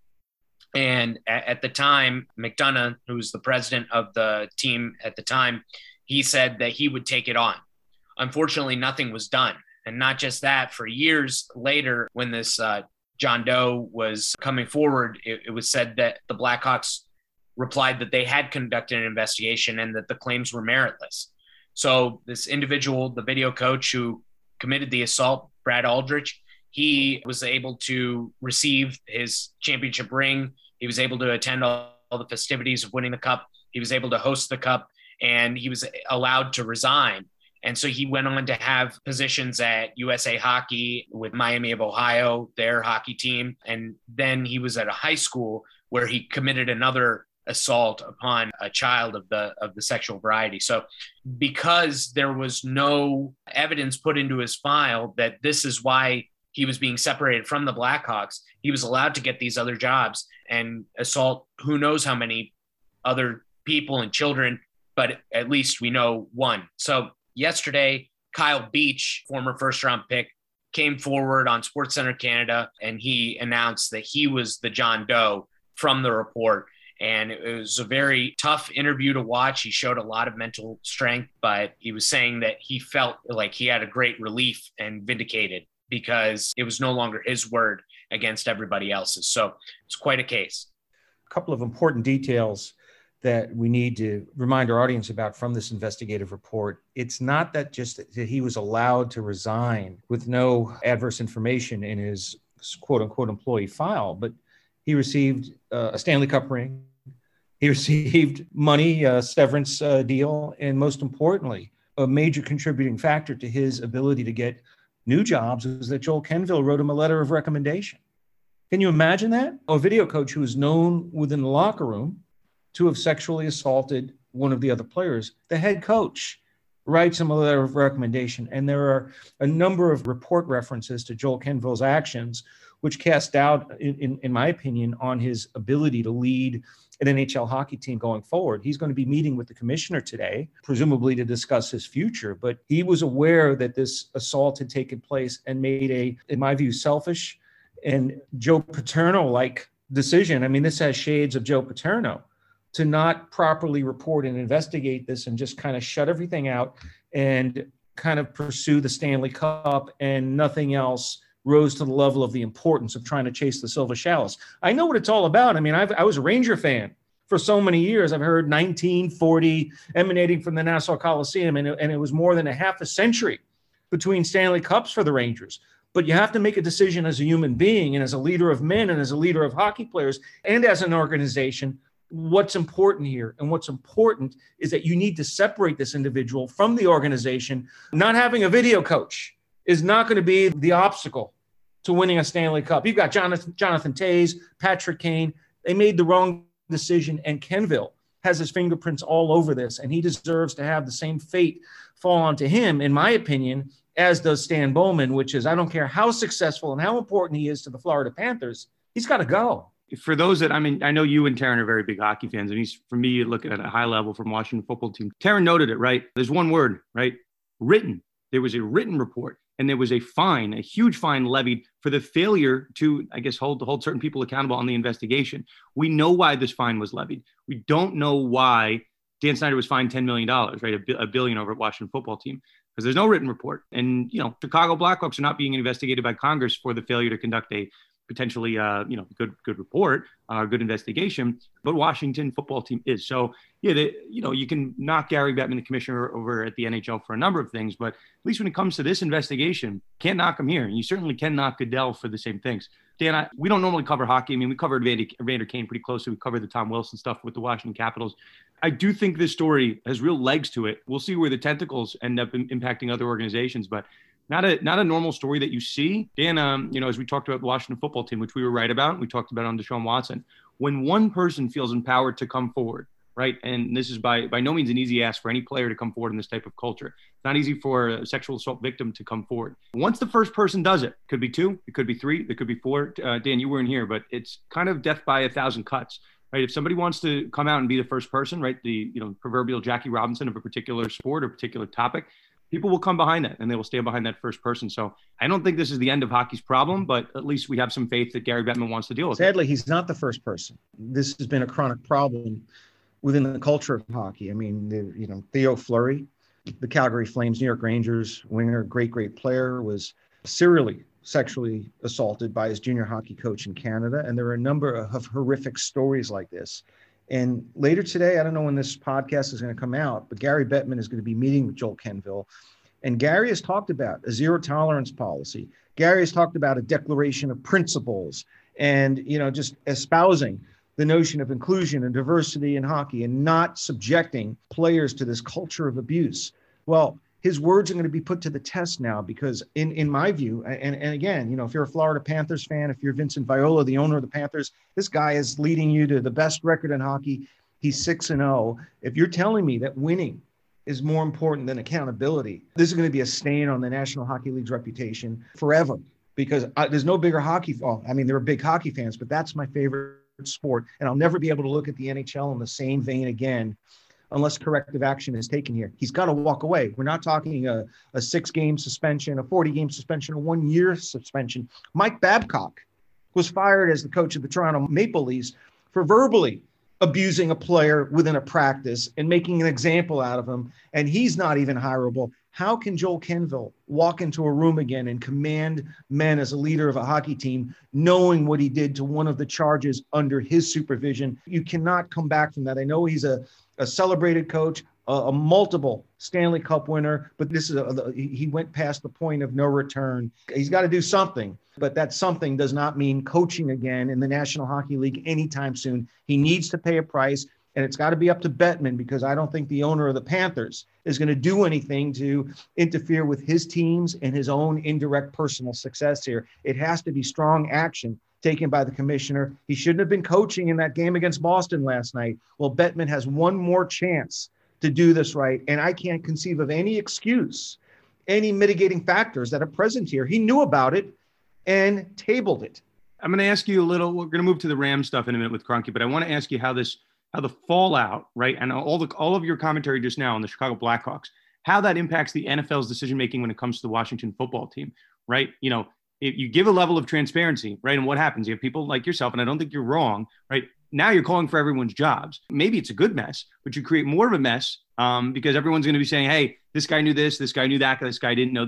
And at, at the time, McDonough, who was the president of the team at the time, he said that he would take it on. Unfortunately, nothing was done. And not just that, for years later, when this uh, John Doe was coming forward, it, it was said that the Blackhawks replied that they had conducted an investigation and that the claims were meritless. So this individual, the video coach who committed the assault, Brad Aldrich, he was able to receive his championship ring. He was able to attend all, all the festivities of winning the cup. He was able to host the cup, and he was allowed to resign. And so he went on to have positions at U S A Hockey with Miami of Ohio, their hockey team. And then he was at a high school where he committed another assault upon a child of the of the sexual variety. So because there was no evidence put into his file that this is why he was being separated from the Blackhawks, he was allowed to get these other jobs and assault who knows how many other people and children, but at least we know one. So yesterday, Kyle Beach, former first-round pick, came forward on SportsCenter Canada, and he announced that he was the John Doe from the report. And it was a very tough interview to watch. He showed a lot of mental strength, but he was saying that he felt like he had a great relief and vindicated because it was no longer his word against everybody else's. So it's quite a case. A couple of important details that we need to remind our audience about from this investigative report. It's not that just that he was allowed to resign with no adverse information in his quote unquote employee file, but he received uh, a Stanley Cup ring. He received money, a severance uh, deal, and most importantly, a major contributing factor to his ability to get new jobs was that Joel Quenneville wrote him a letter of recommendation. Can you imagine that? A video coach who is known within the locker room to have sexually assaulted one of the other players, the head coach writes him a letter of recommendation. And there are a number of report references to Joel Quenneville's actions, which cast doubt, in, in, in my opinion, on his ability to lead an N H L hockey team going forward. He's going to be meeting with the commissioner today, presumably to discuss his future, but he was aware that this assault had taken place and made a, in my view, selfish and Joe Paterno-like decision. I mean, this has shades of Joe Paterno, to not properly report and investigate this and just kind of shut everything out and kind of pursue the Stanley Cup, and nothing else rose to the level of the importance of trying to chase the Silver Shallows. I know what it's all about. I mean, I've, I was a Ranger fan For so many years, I've heard nineteen forty emanating from the Nassau Coliseum, and it, and it was more than a half a century between Stanley Cups for the Rangers. But you have to make a decision as a human being and as a leader of men and as a leader of hockey players and as an organization, what's important here. And what's important is that you need to separate this individual from the organization. Not having a video coach is not going to be the obstacle to winning a Stanley Cup. You've got Jonathan, Jonathan Toews, Patrick Kane. They made the wrong decision, and Kenville has his fingerprints all over this, and he deserves to have the same fate fall onto him, in my opinion, as does Stan Bowman, which is, I don't care how successful and how important he is to the Florida Panthers, he's got to go. For those that, I mean, I know you and Taryn are very big hockey fans, and he's, for me, you look at a high level from Washington football team. Taryn noted it, right? There's one word, right? Written. There was a written report, and there was a fine, a huge fine levied for the failure to, I guess, hold hold certain people accountable on the investigation. We know why this fine was levied. We don't know why Dan Snyder was fined ten million dollars, right? A, a billion over at Washington football team, because there's no written report. And, you know, Chicago Blackhawks are not being investigated by Congress for the failure to conduct a potentially, uh, you know, good, good report, uh, good investigation, but Washington football team is. So, yeah, they, you know, you can knock Gary Bettman, the commissioner over at the N H L, for a number of things, but at least when it comes to this investigation, can't knock him here. And you certainly can knock Goodell for the same things. Dan, I, we don't normally cover hockey. I mean, we covered Vander, Vander Kane pretty closely. We covered the Tom Wilson stuff with the Washington Capitals. I do think this story has real legs to it. We'll see where the tentacles end up in, impacting other organizations, but Not a not a normal story that you see. Dan, um, you know, as we talked about the Washington football team, which we were right about, we talked about on Deshaun Watson, when one person feels empowered to come forward, right? And this is by by no means an easy ask for any player to come forward in this type of culture. It's not easy for a sexual assault victim to come forward. Once the first person does it, could be two, it could be three, it could be four. Uh, Dan, you weren't here, but it's kind of death by a thousand cuts, right? If somebody wants to come out and be the first person, right, the you know proverbial Jackie Robinson of a particular sport or particular topic, people will come behind that and they will stand behind that first person. So I don't think this is the end of hockey's problem, but at least we have some faith that Gary Bettman wants to deal with Sadly, it. He's not the first person. This has been a chronic problem within the culture of hockey. I mean, the, you know, Theo Fleury, the Calgary Flames, New York Rangers winger, great, great player, was serially sexually assaulted by his junior hockey coach in Canada. And there are a number of horrific stories like this. And later today, I don't know when this podcast is going to come out, but Gary Bettman is going to be meeting with Joel Kenville. And Gary has talked about a zero tolerance policy. Gary has talked about a declaration of principles and, you know, just espousing the notion of inclusion and diversity in hockey and not subjecting players to this culture of abuse. Well, his words are going to be put to the test now because in, in my view, and, and again, you know, if you're a Florida Panthers fan, if you're Vincent Viola, the owner of the Panthers, this guy is leading you to the best record in hockey. He's six and oh. If you're telling me that winning is more important than accountability, this is going to be a stain on the National Hockey League's reputation forever because I, there's no bigger hockey. Well, I mean, there are big hockey fans, but that's my favorite sport. And I'll never be able to look at the N H L in the same vein again unless corrective action is taken here. He's got to walk away. We're not talking a, a six-game suspension, a forty-game suspension, a one-year suspension. Mike Babcock was fired as the coach of the Toronto Maple Leafs for verbally abusing a player within a practice and making an example out of him, and he's not even hireable. How can Joel Kenville walk into a room again and command men as a leader of a hockey team, knowing what he did to one of the charges under his supervision? You cannot come back from that. I know he's a a celebrated coach, a, a multiple Stanley Cup winner, but this is a, he went past the point of no return. He's got to do something, but that something does not mean coaching again in the National Hockey League anytime soon. He needs to pay a price, and it's got to be up to Bettman because I don't think the owner of the Panthers is going to do anything to interfere with his teams and his own indirect personal success here. It has to be strong action taken by the commissioner. He shouldn't have been coaching in that game against Boston last night. Well, Bettman has one more chance to do this right, and I can't conceive of any excuse, any mitigating factors that are present here. He knew about it and tabled it. I'm going to ask you a little, we're going to move to the Ram stuff in a minute with Kroenke, but I want to ask you how this, how the fallout, right, and all the all of your commentary just now on the Chicago Blackhawks, how that impacts the N F L's decision-making when it comes to the Washington football team, right? You know, if you give a level of transparency, right? And what happens? You have people like yourself, and I don't think you're wrong, right? Now you're calling for everyone's jobs. Maybe it's a good mess, but you create more of a mess um, because everyone's going to be saying, hey, this guy knew this, this guy knew that, this guy didn't know this.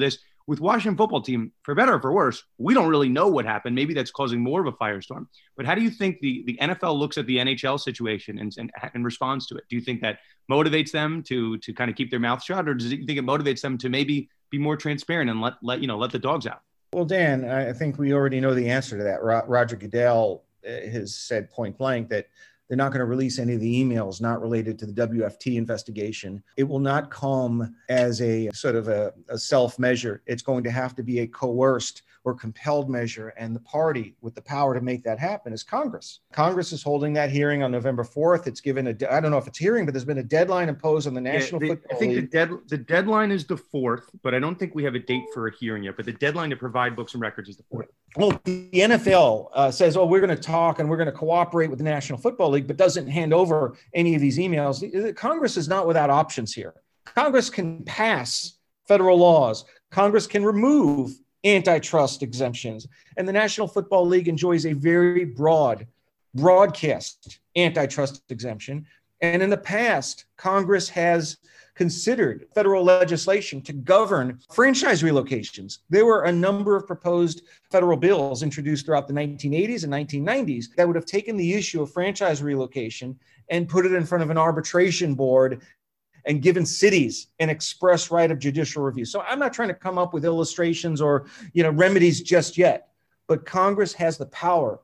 With Washington football team, for better or for worse, we don't really know what happened. Maybe that's causing more of a firestorm. But how do you think the, the N F L looks at the N H L situation and, and, and responds to it? Do you think that motivates them to to kind of keep their mouth shut, or does it, you think it motivates them to maybe be more transparent and let let you know let the dogs out? Well, Dan, I think we already know the answer to that. Roger Goodell has said point blank that they're not going to release any of the emails not related to the W F T investigation. It will not come as a sort of a, a self-measure. It's going to have to be a coerced or compelled measure. And the party with the power to make that happen is Congress. Congress is holding that hearing on November fourth. It's given a, I don't know if it's hearing, but there's been a deadline imposed on the National yeah, the, Football I think League. the, dead, the deadline is the fourth, but I don't think we have a date for a hearing yet. But the deadline to provide books and records is the fourth. Well, the N F L uh, says, oh, we're going to talk and we're going to cooperate with the National Football League, but doesn't hand over any of these emails. Congress is not without options here. Congress can pass federal laws. Congress can remove antitrust exemptions. And the National Football League enjoys a very broad broadcast antitrust exemption. And in the past, Congress has considered federal legislation to govern franchise relocations. There were a number of proposed federal bills introduced throughout the nineteen eighties and nineteen nineties that would have taken the issue of franchise relocation and put it in front of an arbitration board and given cities an express right of judicial review. So I'm not trying to come up with illustrations or, you know, remedies just yet, but Congress has the power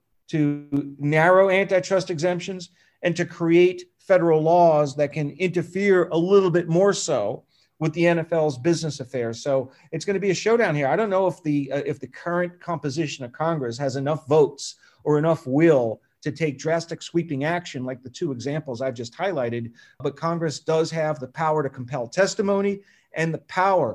to narrow antitrust exemptions and to create federal laws that can interfere a little bit more so with the N F L's business affairs. So it's going to be a showdown here. I don't know if the uh, if the current composition of Congress has enough votes or enough will to take drastic sweeping action like the two examples I've just highlighted, but Congress does have the power to compel testimony and the power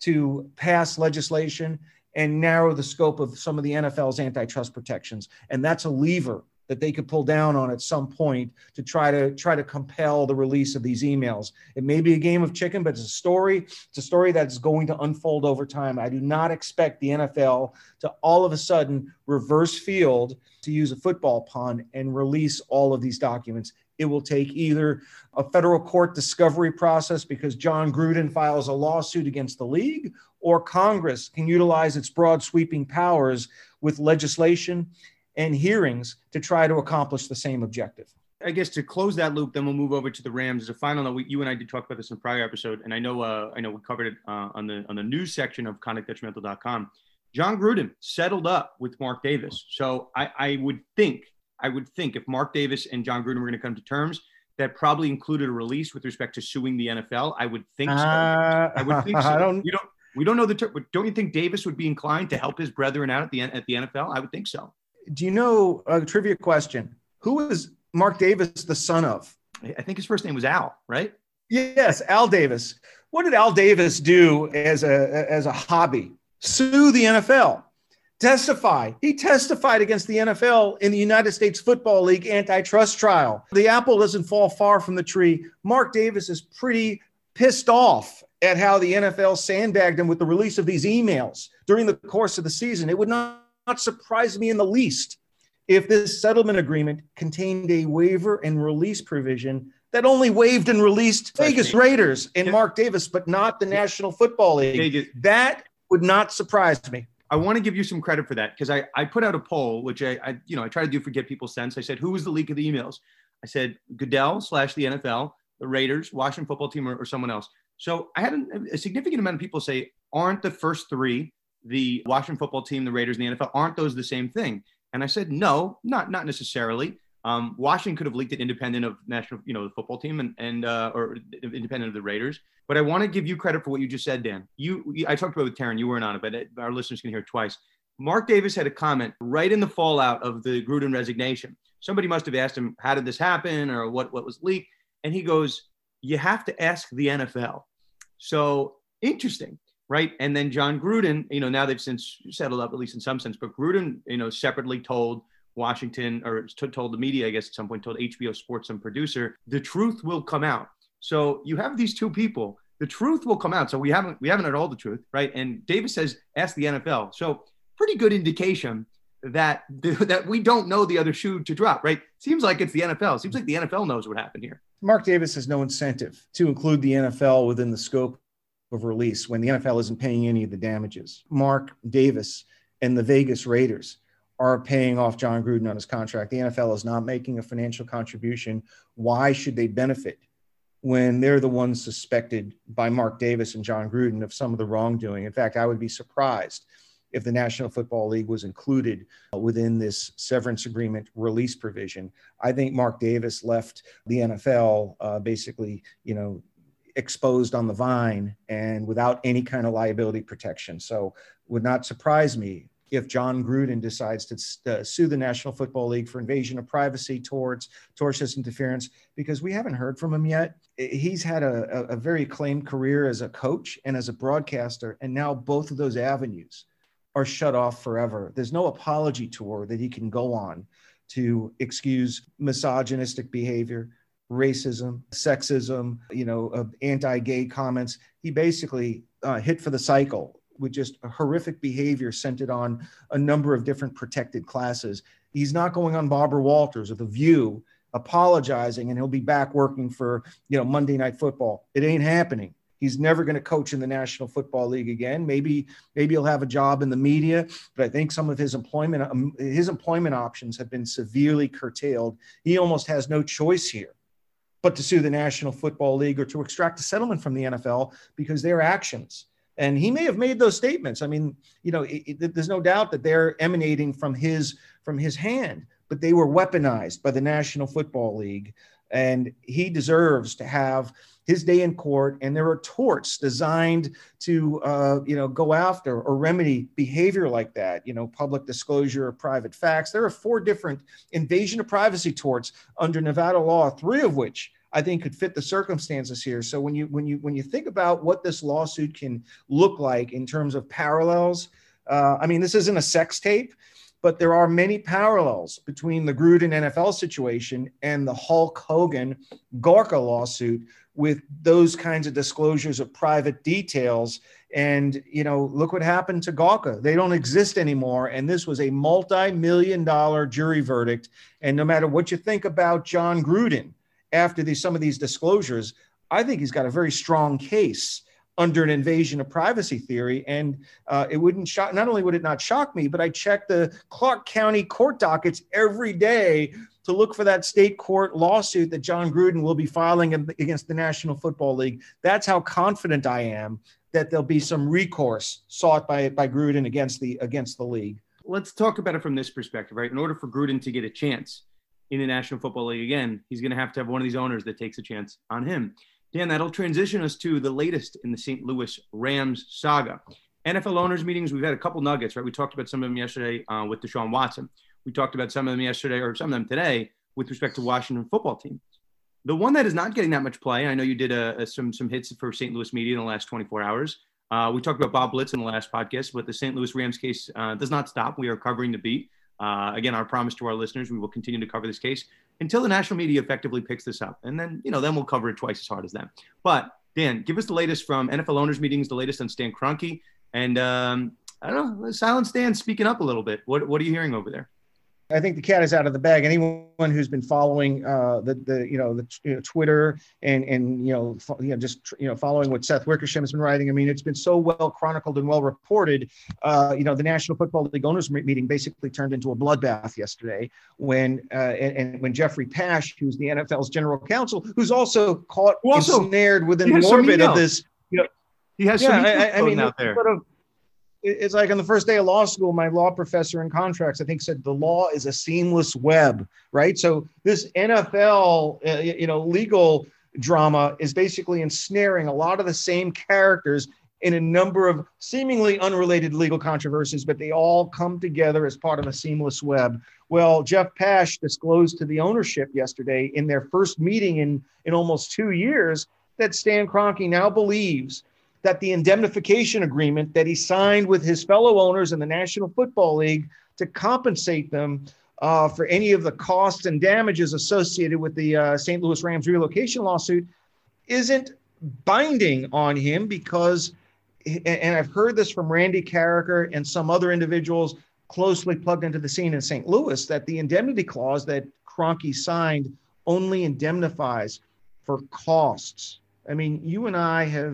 to pass legislation and narrow the scope of some of the N F L's antitrust protections. And that's a lever that they could pull down on at some point to try to try to compel the release of these emails. It may be a game of chicken, but it's a story. It's a story that's going to unfold over time. I do not expect the N F L to all of a sudden reverse field, to use a football pun, and release all of these documents. It will take either a federal court discovery process because John Gruden files a lawsuit against the league, or Congress can utilize its broad sweeping powers with legislation and hearings to try to accomplish the same objective. I guess to close that loop, then we'll move over to the Rams. As a final note, we, you and I did talk about this in a prior episode, and I know uh, I know we covered it uh, on the on the news section of conduct detrimental dot com. John Gruden settled up with Mark Davis. So I, I would think, I would think if Mark Davis and John Gruden were going to come to terms, that probably included a release with respect to suing the N F L. I would think so. Uh, I would think so. I don't, you don't, we don't know the term, but don't you think Davis would be inclined to help his brethren out at the at the N F L? I would think so. Do you know a trivia question? Who is Mark Davis the son of? I think his first name was Al, right? Yes, Al Davis. What did Al Davis do as a as a hobby? Sue the N F L. Testify. He testified against the N F L in the United States Football League antitrust trial. The apple doesn't fall far from the tree. Mark Davis is pretty pissed off at how the N F L sandbagged him with the release of these emails during the course of the season. It would not, not surprise me in the least if this settlement agreement contained a waiver and release provision that only waived and released Vegas Raiders and Mark Davis, but not the National Football League. That would not surprise me. I want to give you some credit for that because I, I put out a poll, which I, I you know I try to do for Get People's Sense. I said, who was the leak of the emails? I said Goodell slash the N F L, the Raiders, Washington Football Team, or, or someone else. So I had a, a significant amount of people say, aren't the first three, the Washington Football Team, the Raiders, and the N F L, aren't those the same thing? And I said, no, not not necessarily. Um, Washington could have leaked it independent of national, you know, the football team and, and uh, or independent of the Raiders. But I want to give you credit for what you just said, Dan. You, I talked about it with Taryn, you weren't on it, but our listeners can hear it twice. Mark Davis had a comment right in the fallout of the Gruden resignation. Somebody must have asked him, how did this happen? Or what, what was leaked? And he goes, you have to ask the N F L. So interesting, right? And then John Gruden, you know, now they've since settled up, at least in some sense, but Gruden, you know, separately told Washington, or told the media, I guess at some point, told H B O Sports, some producer, the truth will come out. So you have these two people, the truth will come out. So we haven't we haven't heard all the truth, right? And Davis says, ask the N F L. So pretty good indication that that we don't know the other shoe to drop, right? Seems like it's the N F L. Seems like the N F L knows what happened here. Mark Davis has no incentive to include the N F L within the scope of release when the N F L isn't paying any of the damages. Mark Davis and the Vegas Raiders are paying off Jon Gruden on his contract. The N F L is not making a financial contribution. Why should they benefit when they're the ones suspected by Mark Davis and Jon Gruden of some of the wrongdoing? In fact, I would be surprised if the National Football League was included within this severance agreement release provision. I think Mark Davis left the N F L uh, basically, you know, exposed on the vine and without any kind of liability protection. So would not surprise me if Jon Gruden decides to uh, sue the National Football League for invasion of privacy, towards tortious interference, because we haven't heard from him yet. He's had a, a very acclaimed career as a coach and as a broadcaster, and now both of those avenues are shut off forever. There's no apology tour that he can go on to excuse misogynistic behavior, racism, sexism, you know, uh, anti-gay comments. He basically uh, hit for the cycle with just a horrific behavior centered on a number of different protected classes. He's not going on Barbara Walters or The View apologizing and he'll be back working for, you know, Monday Night Football. It ain't happening. He's never going to coach in the National Football League again. Maybe, maybe he'll have a job in the media, but I think some of his employment, um, his employment options have been severely curtailed. He almost has no choice here but to sue the National Football League or to extract a settlement from the N F L because their actions. And he may have made those statements. I mean, you know, it, it, there's no doubt that they're emanating from his from his hand, but they were weaponized by the National Football League. And he deserves to have his day in court. And there are torts designed to, uh, you know, go after or remedy behavior like that, you know, public disclosure of private facts. There are four different invasion of privacy torts under Nevada law, three of which I think could fit the circumstances here. So when you when you when you think about what this lawsuit can look like in terms of parallels, uh, I mean, this isn't a sex tape, but there are many parallels between the Gruden N F L situation and the Hulk Hogan Gorka lawsuit with those kinds of disclosures of private details. And, you know, look what happened to Gorka. They don't exist anymore. And this was a multi-million dollar jury verdict. And no matter what you think about Jon Gruden, after these, some of these disclosures, I think he's got a very strong case under an invasion of privacy theory. And uh, it wouldn't shock, not only would it not shock me, but I check the Clark County court dockets every day to look for that state court lawsuit that Jon Gruden will be filing against the National Football League. That's how confident I am that there'll be some recourse sought by, by Gruden against the, against the league. Let's talk about it from this perspective, right? In order for Gruden to get a chance in the National Football League again, he's going to have to have one of these owners that takes a chance on him. Dan, that'll transition us to the latest in the Saint Louis Rams saga. N F L owners meetings, we've had a couple nuggets, right? We talked about some of them yesterday uh, with Deshaun Watson. We talked about some of them yesterday, or some of them today, with respect to Washington football team. The one that is not getting that much play, I know you did a, a, some, some hits for Saint Louis media in the last twenty-four hours. Uh, we talked about Bob Blitz in the last podcast, but the Saint Louis Rams case uh, does not stop. We are covering the beat. Uh, again, our promise to our listeners, we will continue to cover this case until the national media effectively picks this up. And then, you know, then we'll cover it twice as hard as them. But Dan, give us the latest from N F L owners meetings, the latest on Stan Kroenke. And um, I don't know, Silent Stan speaking up a little bit. What, what are you hearing over there? I think the cat is out of the bag. Anyone who's been following uh, the, the, you know, the you know, Twitter and, and, you know, fo- you know, just, you know, following what Seth Wickersham has been writing. I mean, it's been so well chronicled and well reported. Uh, you know, the National Football League owners meeting basically turned into a bloodbath yesterday when, uh, and, and when Jeffrey Pash, who's the N F L's general counsel, who's also caught, also, ensnared within the orbit of this, you know, he has yeah, some I, I mean, out there. Sort of, it's like on the first day of law school, my law professor in contracts, I think, said the law is a seamless web, right? So this N F L, uh, you know, legal drama is basically ensnaring a lot of the same characters in a number of seemingly unrelated legal controversies, but they all come together as part of a seamless web. Well, Jeff Pash disclosed to the ownership yesterday in their first meeting in, in almost two years that Stan Kroenke now believes that the indemnification agreement that he signed with his fellow owners in the National Football League to compensate them uh, for any of the costs and damages associated with the uh, Saint Louis Rams relocation lawsuit isn't binding on him because, and I've heard this from Randy Carricker and some other individuals closely plugged into the scene in Saint Louis, that the indemnity clause that Kroenke signed only indemnifies for costs. I mean, you and I have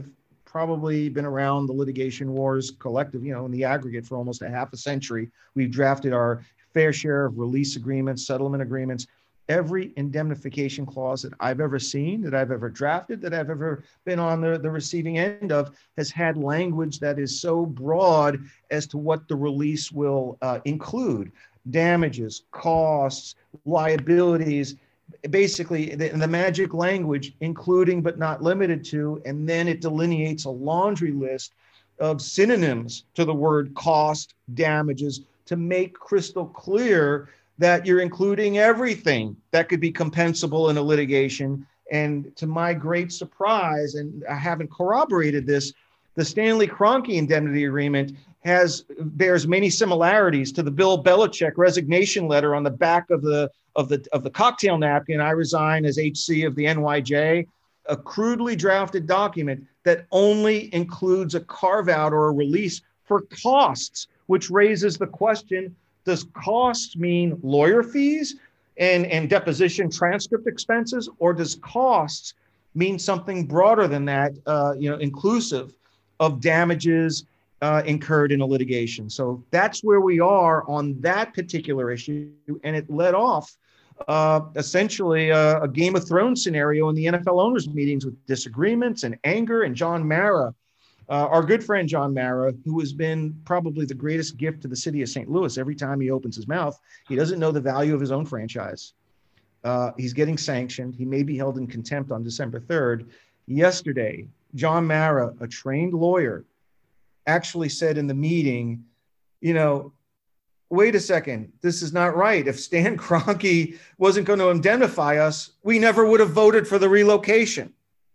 probably been around the litigation wars collective, you know, in the aggregate for almost a half a century. We've drafted our fair share of release agreements, settlement agreements. Every indemnification clause that I've ever seen, that I've ever drafted, that I've ever been on the, the receiving end of has had language that is so broad as to what the release will uh, include: damages, costs, liabilities, basically the, the magic language, including but not limited to, and then it delineates a laundry list of synonyms to the word cost, damages, to make crystal clear that you're including everything that could be compensable in a litigation. And to my great surprise, and I haven't corroborated this, the Stanley Kroenke indemnity agreement has bears many similarities to the Bill Belichick resignation letter on the back of the of the of the cocktail napkin. I resign as H C of the N Y J, a crudely drafted document that only includes a carve out or a release for costs, which raises the question: does costs mean lawyer fees and, and deposition transcript expenses, or does costs mean something broader than that, uh, you know, inclusive of damages uh, incurred in a litigation? So that's where we are on that particular issue. And it led off uh, essentially a, a Game of Thrones scenario in the N F L owners meetings with disagreements and anger. And John Mara, Uh, our good friend John Mara, who has been probably the greatest gift to the city of Saint Louis. Every time he opens his mouth, he doesn't know the value of his own franchise. Uh, he's getting sanctioned. He may be held in contempt on December third. Yesterday, John Mara, a trained lawyer, actually said in the meeting, you know, wait a second, this is not right. If Stan Kroenke wasn't going to indemnify us, we never would have voted for the relocation.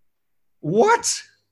What?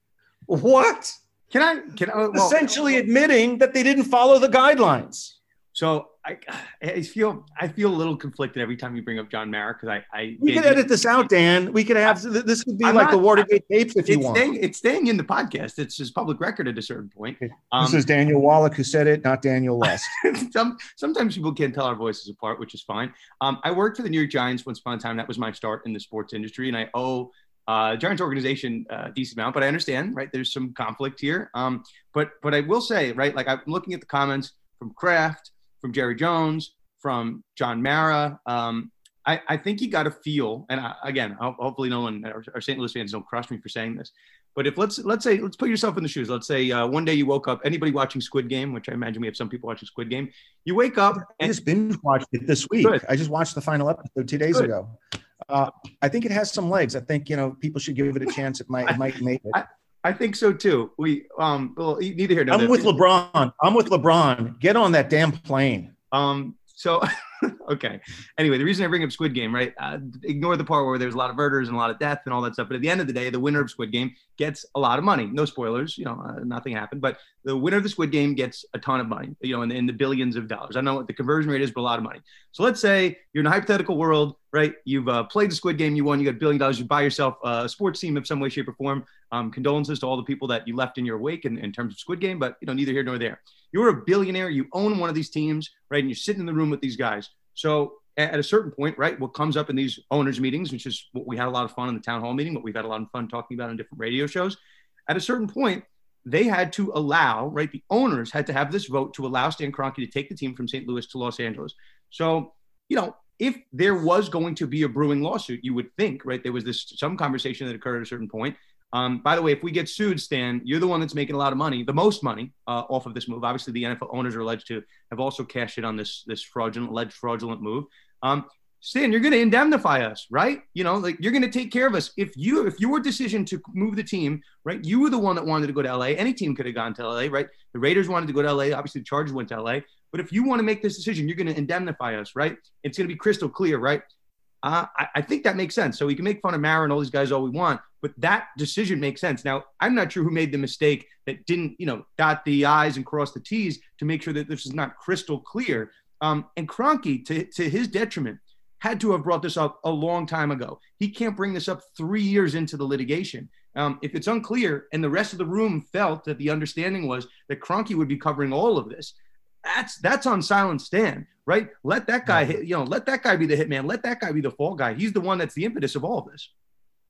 What? Can I, can I, well, essentially admitting that they didn't follow the guidelines. So I, I feel, I feel a little conflicted every time you bring up John Mara, because I, I, we could edit this out, Dan. We could have, this could be I'm like not, the Watergate tapes if you want. Staying, it's staying in the podcast. It's just public record at a certain point. Um, this is Daniel Wallach who said it, not Daniel Lust. Some, sometimes people can't tell our voices apart, which is fine. Um, I worked for the New York Giants once upon a time. That was my start in the sports industry. And I owe Uh, Giants organization, a uh, decent amount, but I understand, right? There's some conflict here. Um, but but I will say, right, like I'm looking at the comments from Kraft, from Jerry Jones, from John Mara. Um, I, I think you got to feel, and I, again, hopefully no one, our, our Saint Louis fans don't crush me for saying this, but if let's let's say, let's put yourself in the shoes. Let's say uh, one day you woke up, anybody watching Squid Game, which I imagine we have some people watching Squid Game, you wake up. I just binge watched it this week. Good. I just watched the final episode two days Good. ago. Uh, I think it has some legs. I think, you know, people should give it a chance. It might, it might make it. I, I think so too. We, um, well, neither here nor I'm there. with LeBron. I'm with LeBron. Get on that damn plane. Um, so, okay. Anyway, the reason I bring up Squid Game, right? Uh, ignore the part where there's a lot of murders and a lot of death and all that stuff. But at the end of the day, the winner of Squid Game gets a lot of money. No spoilers, you know, uh, nothing happened. But the winner of the Squid Game gets a ton of money, you know, in, in the billions of dollars. I don't know what the conversion rate is, but a lot of money. So let's say you're in a hypothetical world, right? You've uh, played the Squid Game, you won, you got a billion dollars, you buy yourself a sports team of some way, shape, or form. Um, condolences to all the people that you left in your wake in, in terms of Squid Game, but, you know, neither here nor there. You're a billionaire, you own one of these teams, right? And you're sitting in the room with these guys. So at a certain point, right, what comes up in these owners meetings, which is what we had a lot of fun in the town hall meeting, what we've had a lot of fun talking about on different radio shows, at a certain point, they had to allow, right, the owners had to have this vote to allow Stan Kroenke to take the team from Saint Louis to Los Angeles. So, you know, if there was going to be a brewing lawsuit, you would think, right, there was this some conversation that occurred at a certain point. Um, by the way, if we get sued, Stan, you're the one that's making a lot of money, the most money uh, off of this move. Obviously, the N F L owners are alleged to have also cashed in on this, this fraudulent, alleged fraudulent move. Um, Stan, you're going to indemnify us, right? You know, like you're going to take care of us. If you, if your decision to move the team, right, you were the one that wanted to go to L A. Any team could have gone to L A, right? The Raiders wanted to go to L A. Obviously, the Chargers went to L A. But if you want to make this decision, you're going to indemnify us, right? It's going to be crystal clear, right? Uh, I, I think that makes sense. So we can make fun of Mara and all these guys all we want, but that decision makes sense. Now, I'm not sure who made the mistake that didn't, you know, dot the I's and cross the T's to make sure that this is not crystal clear. Um, and Kroenke, to, to his detriment, had to have brought this up a long time ago. He can't bring this up three years into the litigation. Um, if it's unclear and the rest of the room felt that the understanding was that Kroenke would be covering all of this, that's that's on silent Stan, right? Let that guy, hit, you know, let that guy be the hitman. Let that guy be the fall guy. He's the one that's the impetus of all of this.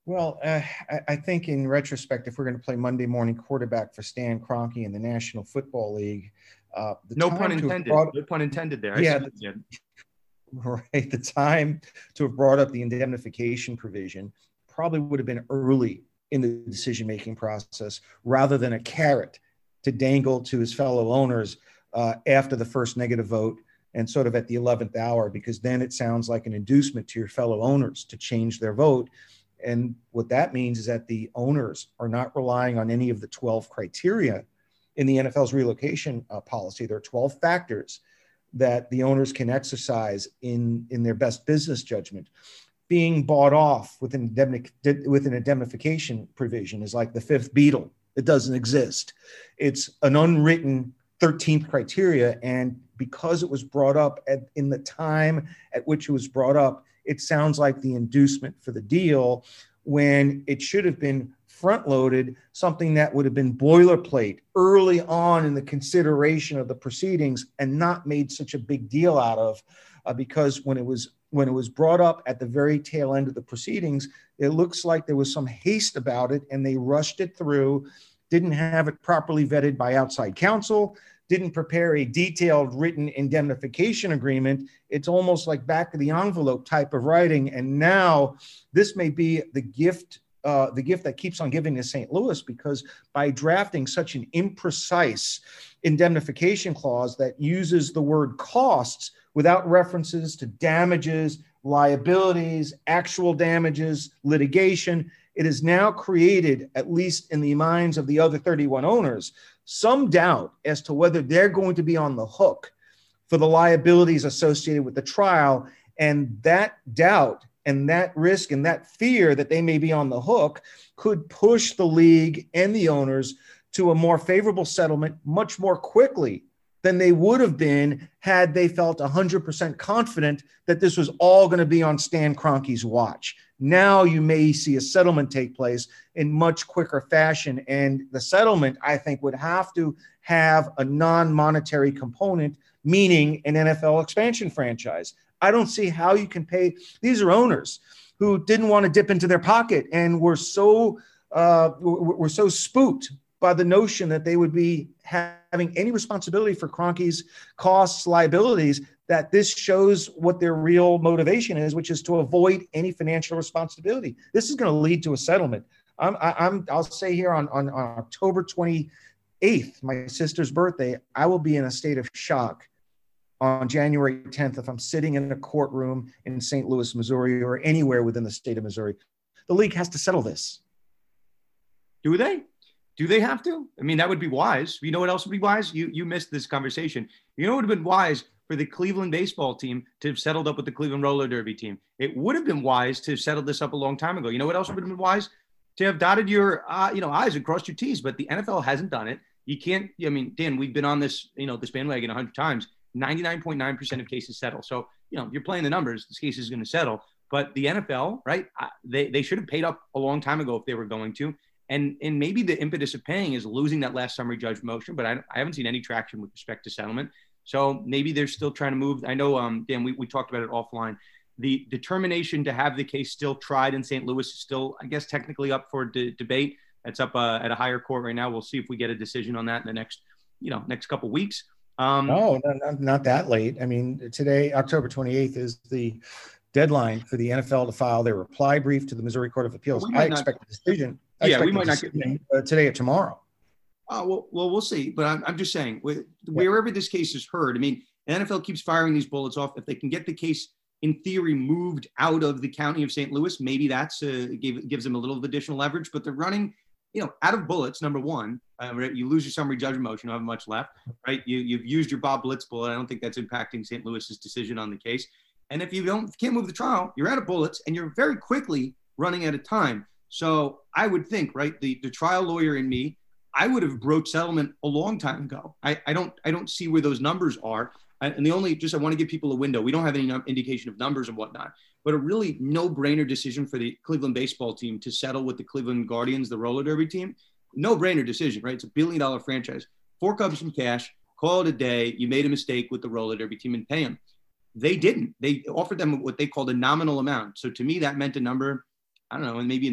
Well, uh, I, I think in retrospect, if we're going to play Monday morning quarterback for Stan Kroenke in the National Football League, uh, the No time pun to have intended. brought, No pun intended there. I yeah, see it, yeah. right, the time to have brought up the indemnification provision probably would have been early in the decision-making process rather than a carrot to dangle to his fellow owners uh, after the first negative vote and sort of at the eleventh hour, because then it sounds like an inducement to your fellow owners to change their vote. And what that means is that the owners are not relying on any of the twelve criteria in the N F L's relocation uh, policy. There are twelve factors that the owners can exercise in, in their best business judgment. Being bought off with an, indemnic- with an indemnification provision is like the fifth Beatle. It doesn't exist. It's an unwritten thirteenth criteria. And because it was brought up at, in the time at which it was brought up, it sounds like the inducement for the deal when it should have been front-loaded, something that would have been boilerplate early on in the consideration of the proceedings and not made such a big deal out of, uh, because when it was when it was brought up at the very tail end of the proceedings, it looks like there was some haste about it and they rushed it through, didn't have it properly vetted by outside counsel, didn't prepare a detailed written indemnification agreement. It's almost like back of the envelope type of writing. And now this may be the gift, uh, the gift that keeps on giving to Saint Louis, because by drafting such an imprecise indemnification clause that uses the word costs without references to damages, liabilities, actual damages, litigation, it has now created, at least in the minds of the other thirty-one owners, some doubt as to whether they're going to be on the hook for the liabilities associated with the trial. And that doubt and that risk and that fear that they may be on the hook could push the league and the owners to a more favorable settlement much more quickly than they would have been had they felt one hundred percent confident that this was all going to be on Stan Kroenke's watch. Now you may see a settlement take place in much quicker fashion. And the settlement, I think, would have to have a non-monetary component, meaning an N F L expansion franchise. I don't see how you can pay. These are owners who didn't want to dip into their pocket and were so uh, were so spooked by the notion that they would be having any responsibility for Kroenke's costs, liabilities, that this shows what their real motivation is, which is to avoid any financial responsibility. This is going to lead to a settlement. I'm, I'm, I'll say here on, on, on October twenty-eighth, my sister's birthday, I will be in a state of shock on January tenth if I'm sitting in a courtroom in Saint Louis, Missouri, or anywhere within the state of Missouri. The league has to settle this. Do they? Do they have to? I mean, that would be wise. You know what else would be wise? You you missed this conversation. You know what would have been wise for the Cleveland baseball team to have settled up with the Cleveland roller derby team? It would have been wise to have settled this up a long time ago. You know what else would have been wise? To have dotted your uh, you know I's and crossed your T's. But the N F L hasn't done it. You can't. I mean, Dan, we've been on this you know this bandwagon a hundred times. ninety-nine point nine percent of cases settle. So you know you're playing the numbers. This case is going to settle. But the N F L, right? They they should have paid up a long time ago if they were going to. And and maybe the impetus of paying is losing that last summary judgment motion, but I, I haven't seen any traction with respect to settlement. So maybe they're still trying to move. I know, um, Dan, we, we talked about it offline. The determination to have the case still tried in Saint Louis is still, I guess, technically up for de- debate. That's up uh, at a higher court right now. We'll see if we get a decision on that in the next, you know, next couple of weeks. Um, no, not, not that late. I mean, today, October twenty-eighth, is the deadline for the N F L to file their reply brief to the Missouri Court of Appeals. I expect not, a decision. I yeah, expect we might not get uh, today or tomorrow. Oh, well, well, we'll see. But I'm, I'm just saying, with, wherever this case is heard, I mean, the N F L keeps firing these bullets off. If they can get the case, in theory, moved out of the county of Saint Louis, maybe that's uh, give, gives them a little additional leverage. But they're running, you know, out of bullets. Number one, uh, right? You lose your summary judgment motion, you don't have much left, right? You, you've used your Bob Blitz bullet. I don't think that's impacting Saint Louis's decision on the case. And if you don't if you can't move the trial, you're out of bullets, and you're very quickly running out of time. So I would think, right, the, the trial lawyer in me, I would have broached settlement a long time ago. I, I don't I don't see where those numbers are. And the only, just I want to give people a window. We don't have any indication of numbers and whatnot, but a really no-brainer decision for the Cleveland baseball team to settle with the Cleveland Guardians, the roller derby team. No-brainer decision, right? It's a billion-dollar franchise. Fork up some cash, call it a day. You made a mistake with the roller derby team and pay them. They didn't. They offered them what they called a nominal amount. So to me, that meant a number, I don't know, maybe in the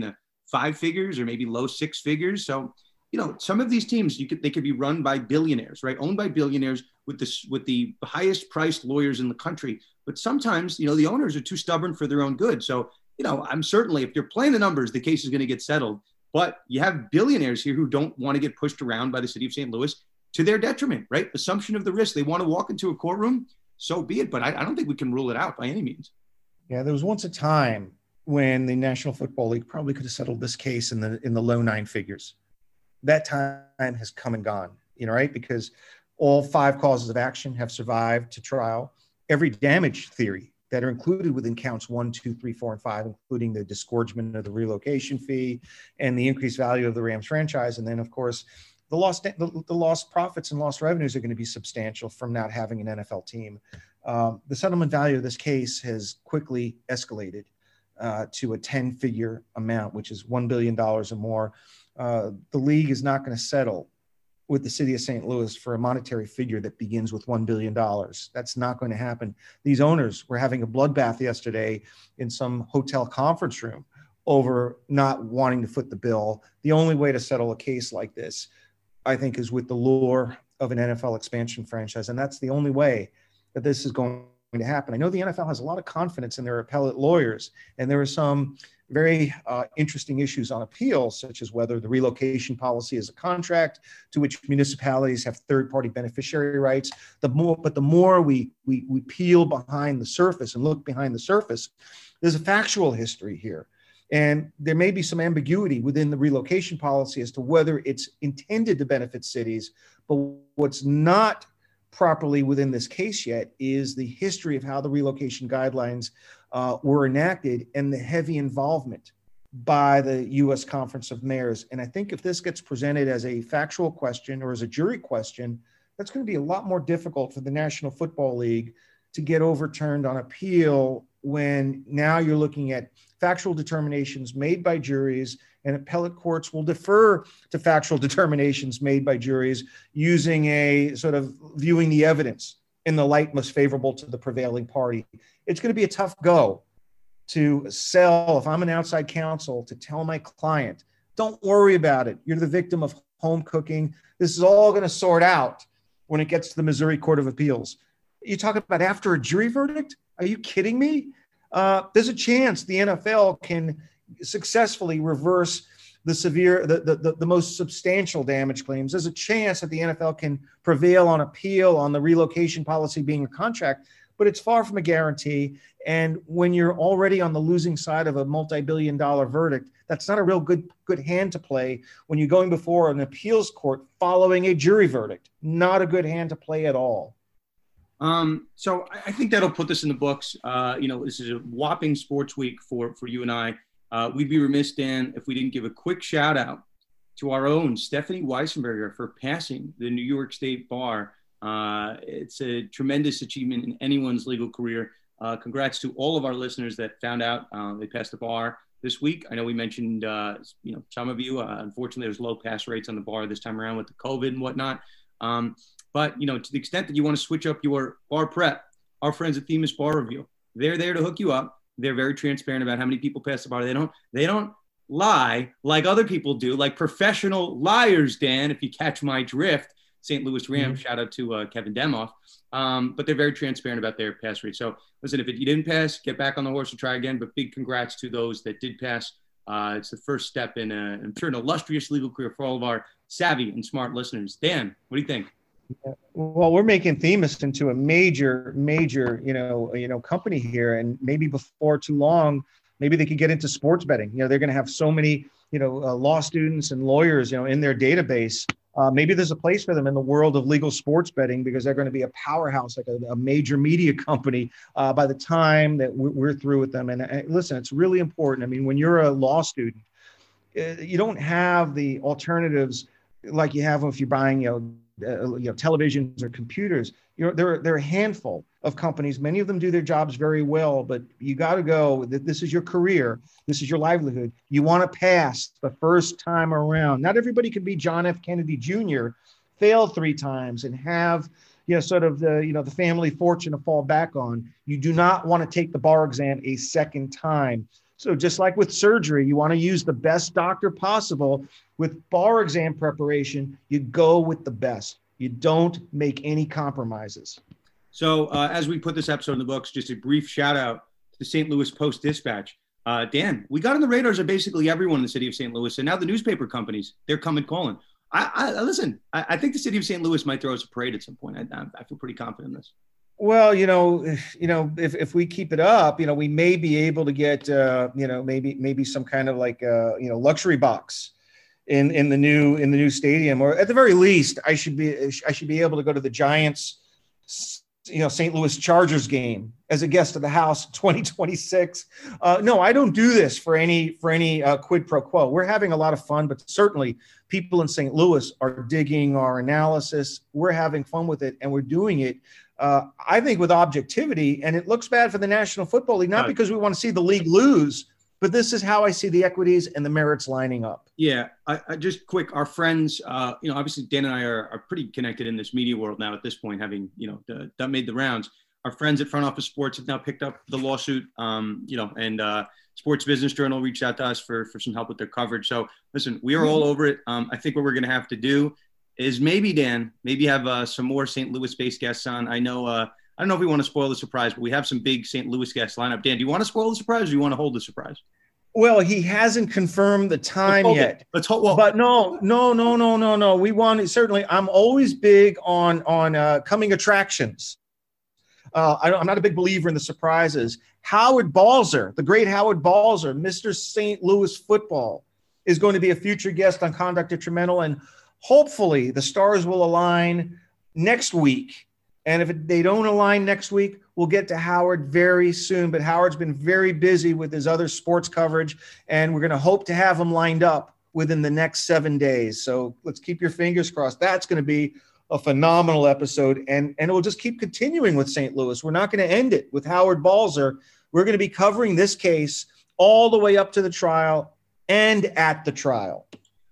five figures or maybe low six figures. So, you know, some of these teams, you could, they could be run by billionaires, right? Owned by billionaires with this, with the highest priced lawyers in the country. But sometimes, you know, the owners are too stubborn for their own good. So, you know, I'm certainly, if you're playing the numbers, the case is going to get settled. But you have billionaires here who don't want to get pushed around by the city of Saint Louis to their detriment, right? Assumption of the risk. They want to walk into a courtroom, so be it. But I, I don't think we can rule it out by any means. Yeah, there was once a time when the National Football League probably could have settled this case in the in the low nine figures. That time has come and gone, you know, right? Because all five causes of action have survived to trial. Every damage theory that are included within counts one, two, three, four, and five, including the disgorgement of the relocation fee and the increased value of the Rams franchise. And then, of course, the lost, the, the lost profits and lost revenues are going to be substantial from not having an N F L team. Um, the settlement value of this case has quickly escalated uh, to a ten-figure amount, which is one billion dollars or more. Uh, the league is not going to settle with the city of Saint Louis for a monetary figure that begins with one billion dollars. That's not going to happen. These owners were having a bloodbath yesterday in some hotel conference room over not wanting to foot the bill. The only way to settle a case like this, I think, is with the lure of an N F L expansion franchise. And that's the only way that this is going to happen. I know the N F L has a lot of confidence in their appellate lawyers, and there are some very uh, interesting issues on appeal, such as whether the relocation policy is a contract to which municipalities have third-party beneficiary rights. The more, but the more we, we, we peel behind the surface and look behind the surface, there's a factual history here. And there may be some ambiguity within the relocation policy as to whether it's intended to benefit cities, but what's not properly within this case yet is the history of how the relocation guidelines uh, were enacted and the heavy involvement by the U S Conference of Mayors. And I think if this gets presented as a factual question or as a jury question, that's going to be a lot more difficult for the National Football League to get overturned on appeal, when now you're looking at factual determinations made by juries, and appellate courts will defer to factual determinations made by juries using a sort of viewing the evidence in the light most favorable to the prevailing party. It's going to be a tough go to sell, if I'm an outside counsel, to tell my client, don't worry about it. You're the victim of home cooking. This is all going to sort out when it gets to the Missouri Court of Appeals. You talk about after a jury verdict? Are you kidding me? Uh, there's a chance the N F L can successfully reverse the severe, the, the, the most substantial damage claims. There's a chance that the N F L can prevail on appeal on the relocation policy being a contract, but it's far from a guarantee. And when you're already on the losing side of a multi-billion dollar verdict, that's not a real good, good hand to play when you're going before an appeals court following a jury verdict. Not a good hand to play at all. Um, so I think that'll put this in the books. Uh, you know, this is a whopping sports week for, for you and I. Uh, we'd be remiss, Dan, if we didn't give a quick shout out to our own Stephanie Weissenberger for passing the New York State Bar. Uh, it's a tremendous achievement in anyone's legal career. Uh, congrats to all of our listeners that found out uh, they passed the bar this week. I know we mentioned, uh, you know, some of you, uh, unfortunately, there's low pass rates on the bar this time around with the COVID and whatnot. Um, But, you know, to the extent that you want to switch up your bar prep, our friends at Themis Bar Review, they're there to hook you up. They're very transparent about how many people pass the bar. They don't, they don't lie like other people do, like professional liars, Dan, if you catch my drift. Saint Louis Rams, mm-hmm. Shout out to uh, Kevin Demoff. Um, but they're very transparent about their pass rate. So listen, if it, you didn't pass, get back on the horse and try again. But big congrats to those that did pass. Uh, it's the first step in, a, I'm sure, an illustrious legal career for all of our savvy and smart listeners. Dan, what do you think? Yeah. Well, we're making Themis into a major, major, you know, you know, company here, and maybe before too long, maybe they could get into sports betting. You know, they're going to have so many, you know, uh, law students and lawyers, you know, in their database. Uh, maybe there's a place for them in the world of legal sports betting, because they're going to be a powerhouse, like a, a major media company uh, by the time that we're, we're through with them. And uh, listen, it's really important. I mean, when you're a law student, uh, you don't have the alternatives like you have if you're buying, you know, Uh, you know, televisions or computers. You know, there, there are a handful of companies. Many of them do their jobs very well, but you got to go. This is your career. This is your livelihood. You want to pass the first time around. Not everybody can be John F. Kennedy Junior, fail three times and have, you know, sort of the, you know, the family fortune to fall back on. You do not want to take the bar exam a second time. So just like with surgery, you want to use the best doctor possible. With bar exam preparation, you go with the best. You don't make any compromises. So uh, as we put this episode in the books, just a brief shout out to the Saint Louis Post-Dispatch. Uh, Dan, we got on the radars of basically everyone in the city of Saint Louis, and now the newspaper companies, they're coming calling. I, I listen, I, I think the city of Saint Louis might throw us a parade at some point. I, I feel pretty confident in this. Well, you know, if, you know, if, if we keep it up, you know, we may be able to get, uh, you know, maybe maybe some kind of like, uh, you know, luxury box in in the new in the new stadium, or at the very least, I should be I should be able to go to the Giants, you know, Saint Louis Chargers game as a guest of the house twenty twenty-six. Uh, no, I don't do this for any for any uh, quid pro quo. We're having a lot of fun, but certainly people in Saint Louis are digging our analysis. We're having fun with it, and we're doing it. Uh, I think with objectivity, and it looks bad for the National Football League, not right. because we want to see the league lose, but this is how I see the equities and the merits lining up. Yeah, I, I just quick, our friends, uh, you know, obviously Dan and I are, are pretty connected in this media world now at this point, having, you know, the, that made the rounds. Our friends at Front Office Sports have now picked up the lawsuit, um, you know, and uh, Sports Business Journal reached out to us for, for some help with their coverage. So listen, we are all over it. Um, I think what we're going to have to do is maybe, Dan, maybe have uh, some more Saint Louis-based guests on. I know, uh, I don't know if we want to spoil the surprise, but we have some big Saint Louis guests lined up. Dan, do you want to spoil the surprise, or do you want to hold the surprise? Well, he hasn't confirmed the time Let's yet. It. Let's hope. Well, but no, no, no, no, no, no. We want it, certainly. I'm always big on on uh, coming attractions. Uh, I don't, I'm not a big believer in the surprises. Howard Balzer, the great Howard Balzer, Mister Saint Louis football, is going to be a future guest on Conduct Detrimental, and hopefully the stars will align next week. And if they don't align next week, we'll get to Howard very soon. But Howard's been very busy with his other sports coverage, and we're going to hope to have him lined up within the next seven days. So let's keep your fingers crossed. That's going to be a phenomenal episode, and, and it will just keep continuing with Saint Louis. We're not going to end it with Howard Balzer. We're going to be covering this case all the way up to the trial and at the trial.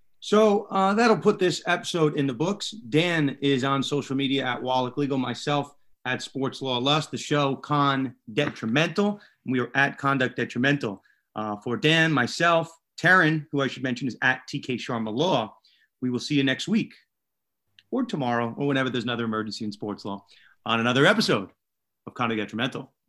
So uh, that'll put this episode in the books. Dan is on social media at Wallach Legal, myself at Sports Law Lust, the show Con Detrimental. We are at Conduct Detrimental. Uh, for Dan, myself, Taryn, who I should mention is at T K Sharma Law. We will see you next week or tomorrow or whenever there's another emergency in sports law on another episode of Conduct Detrimental.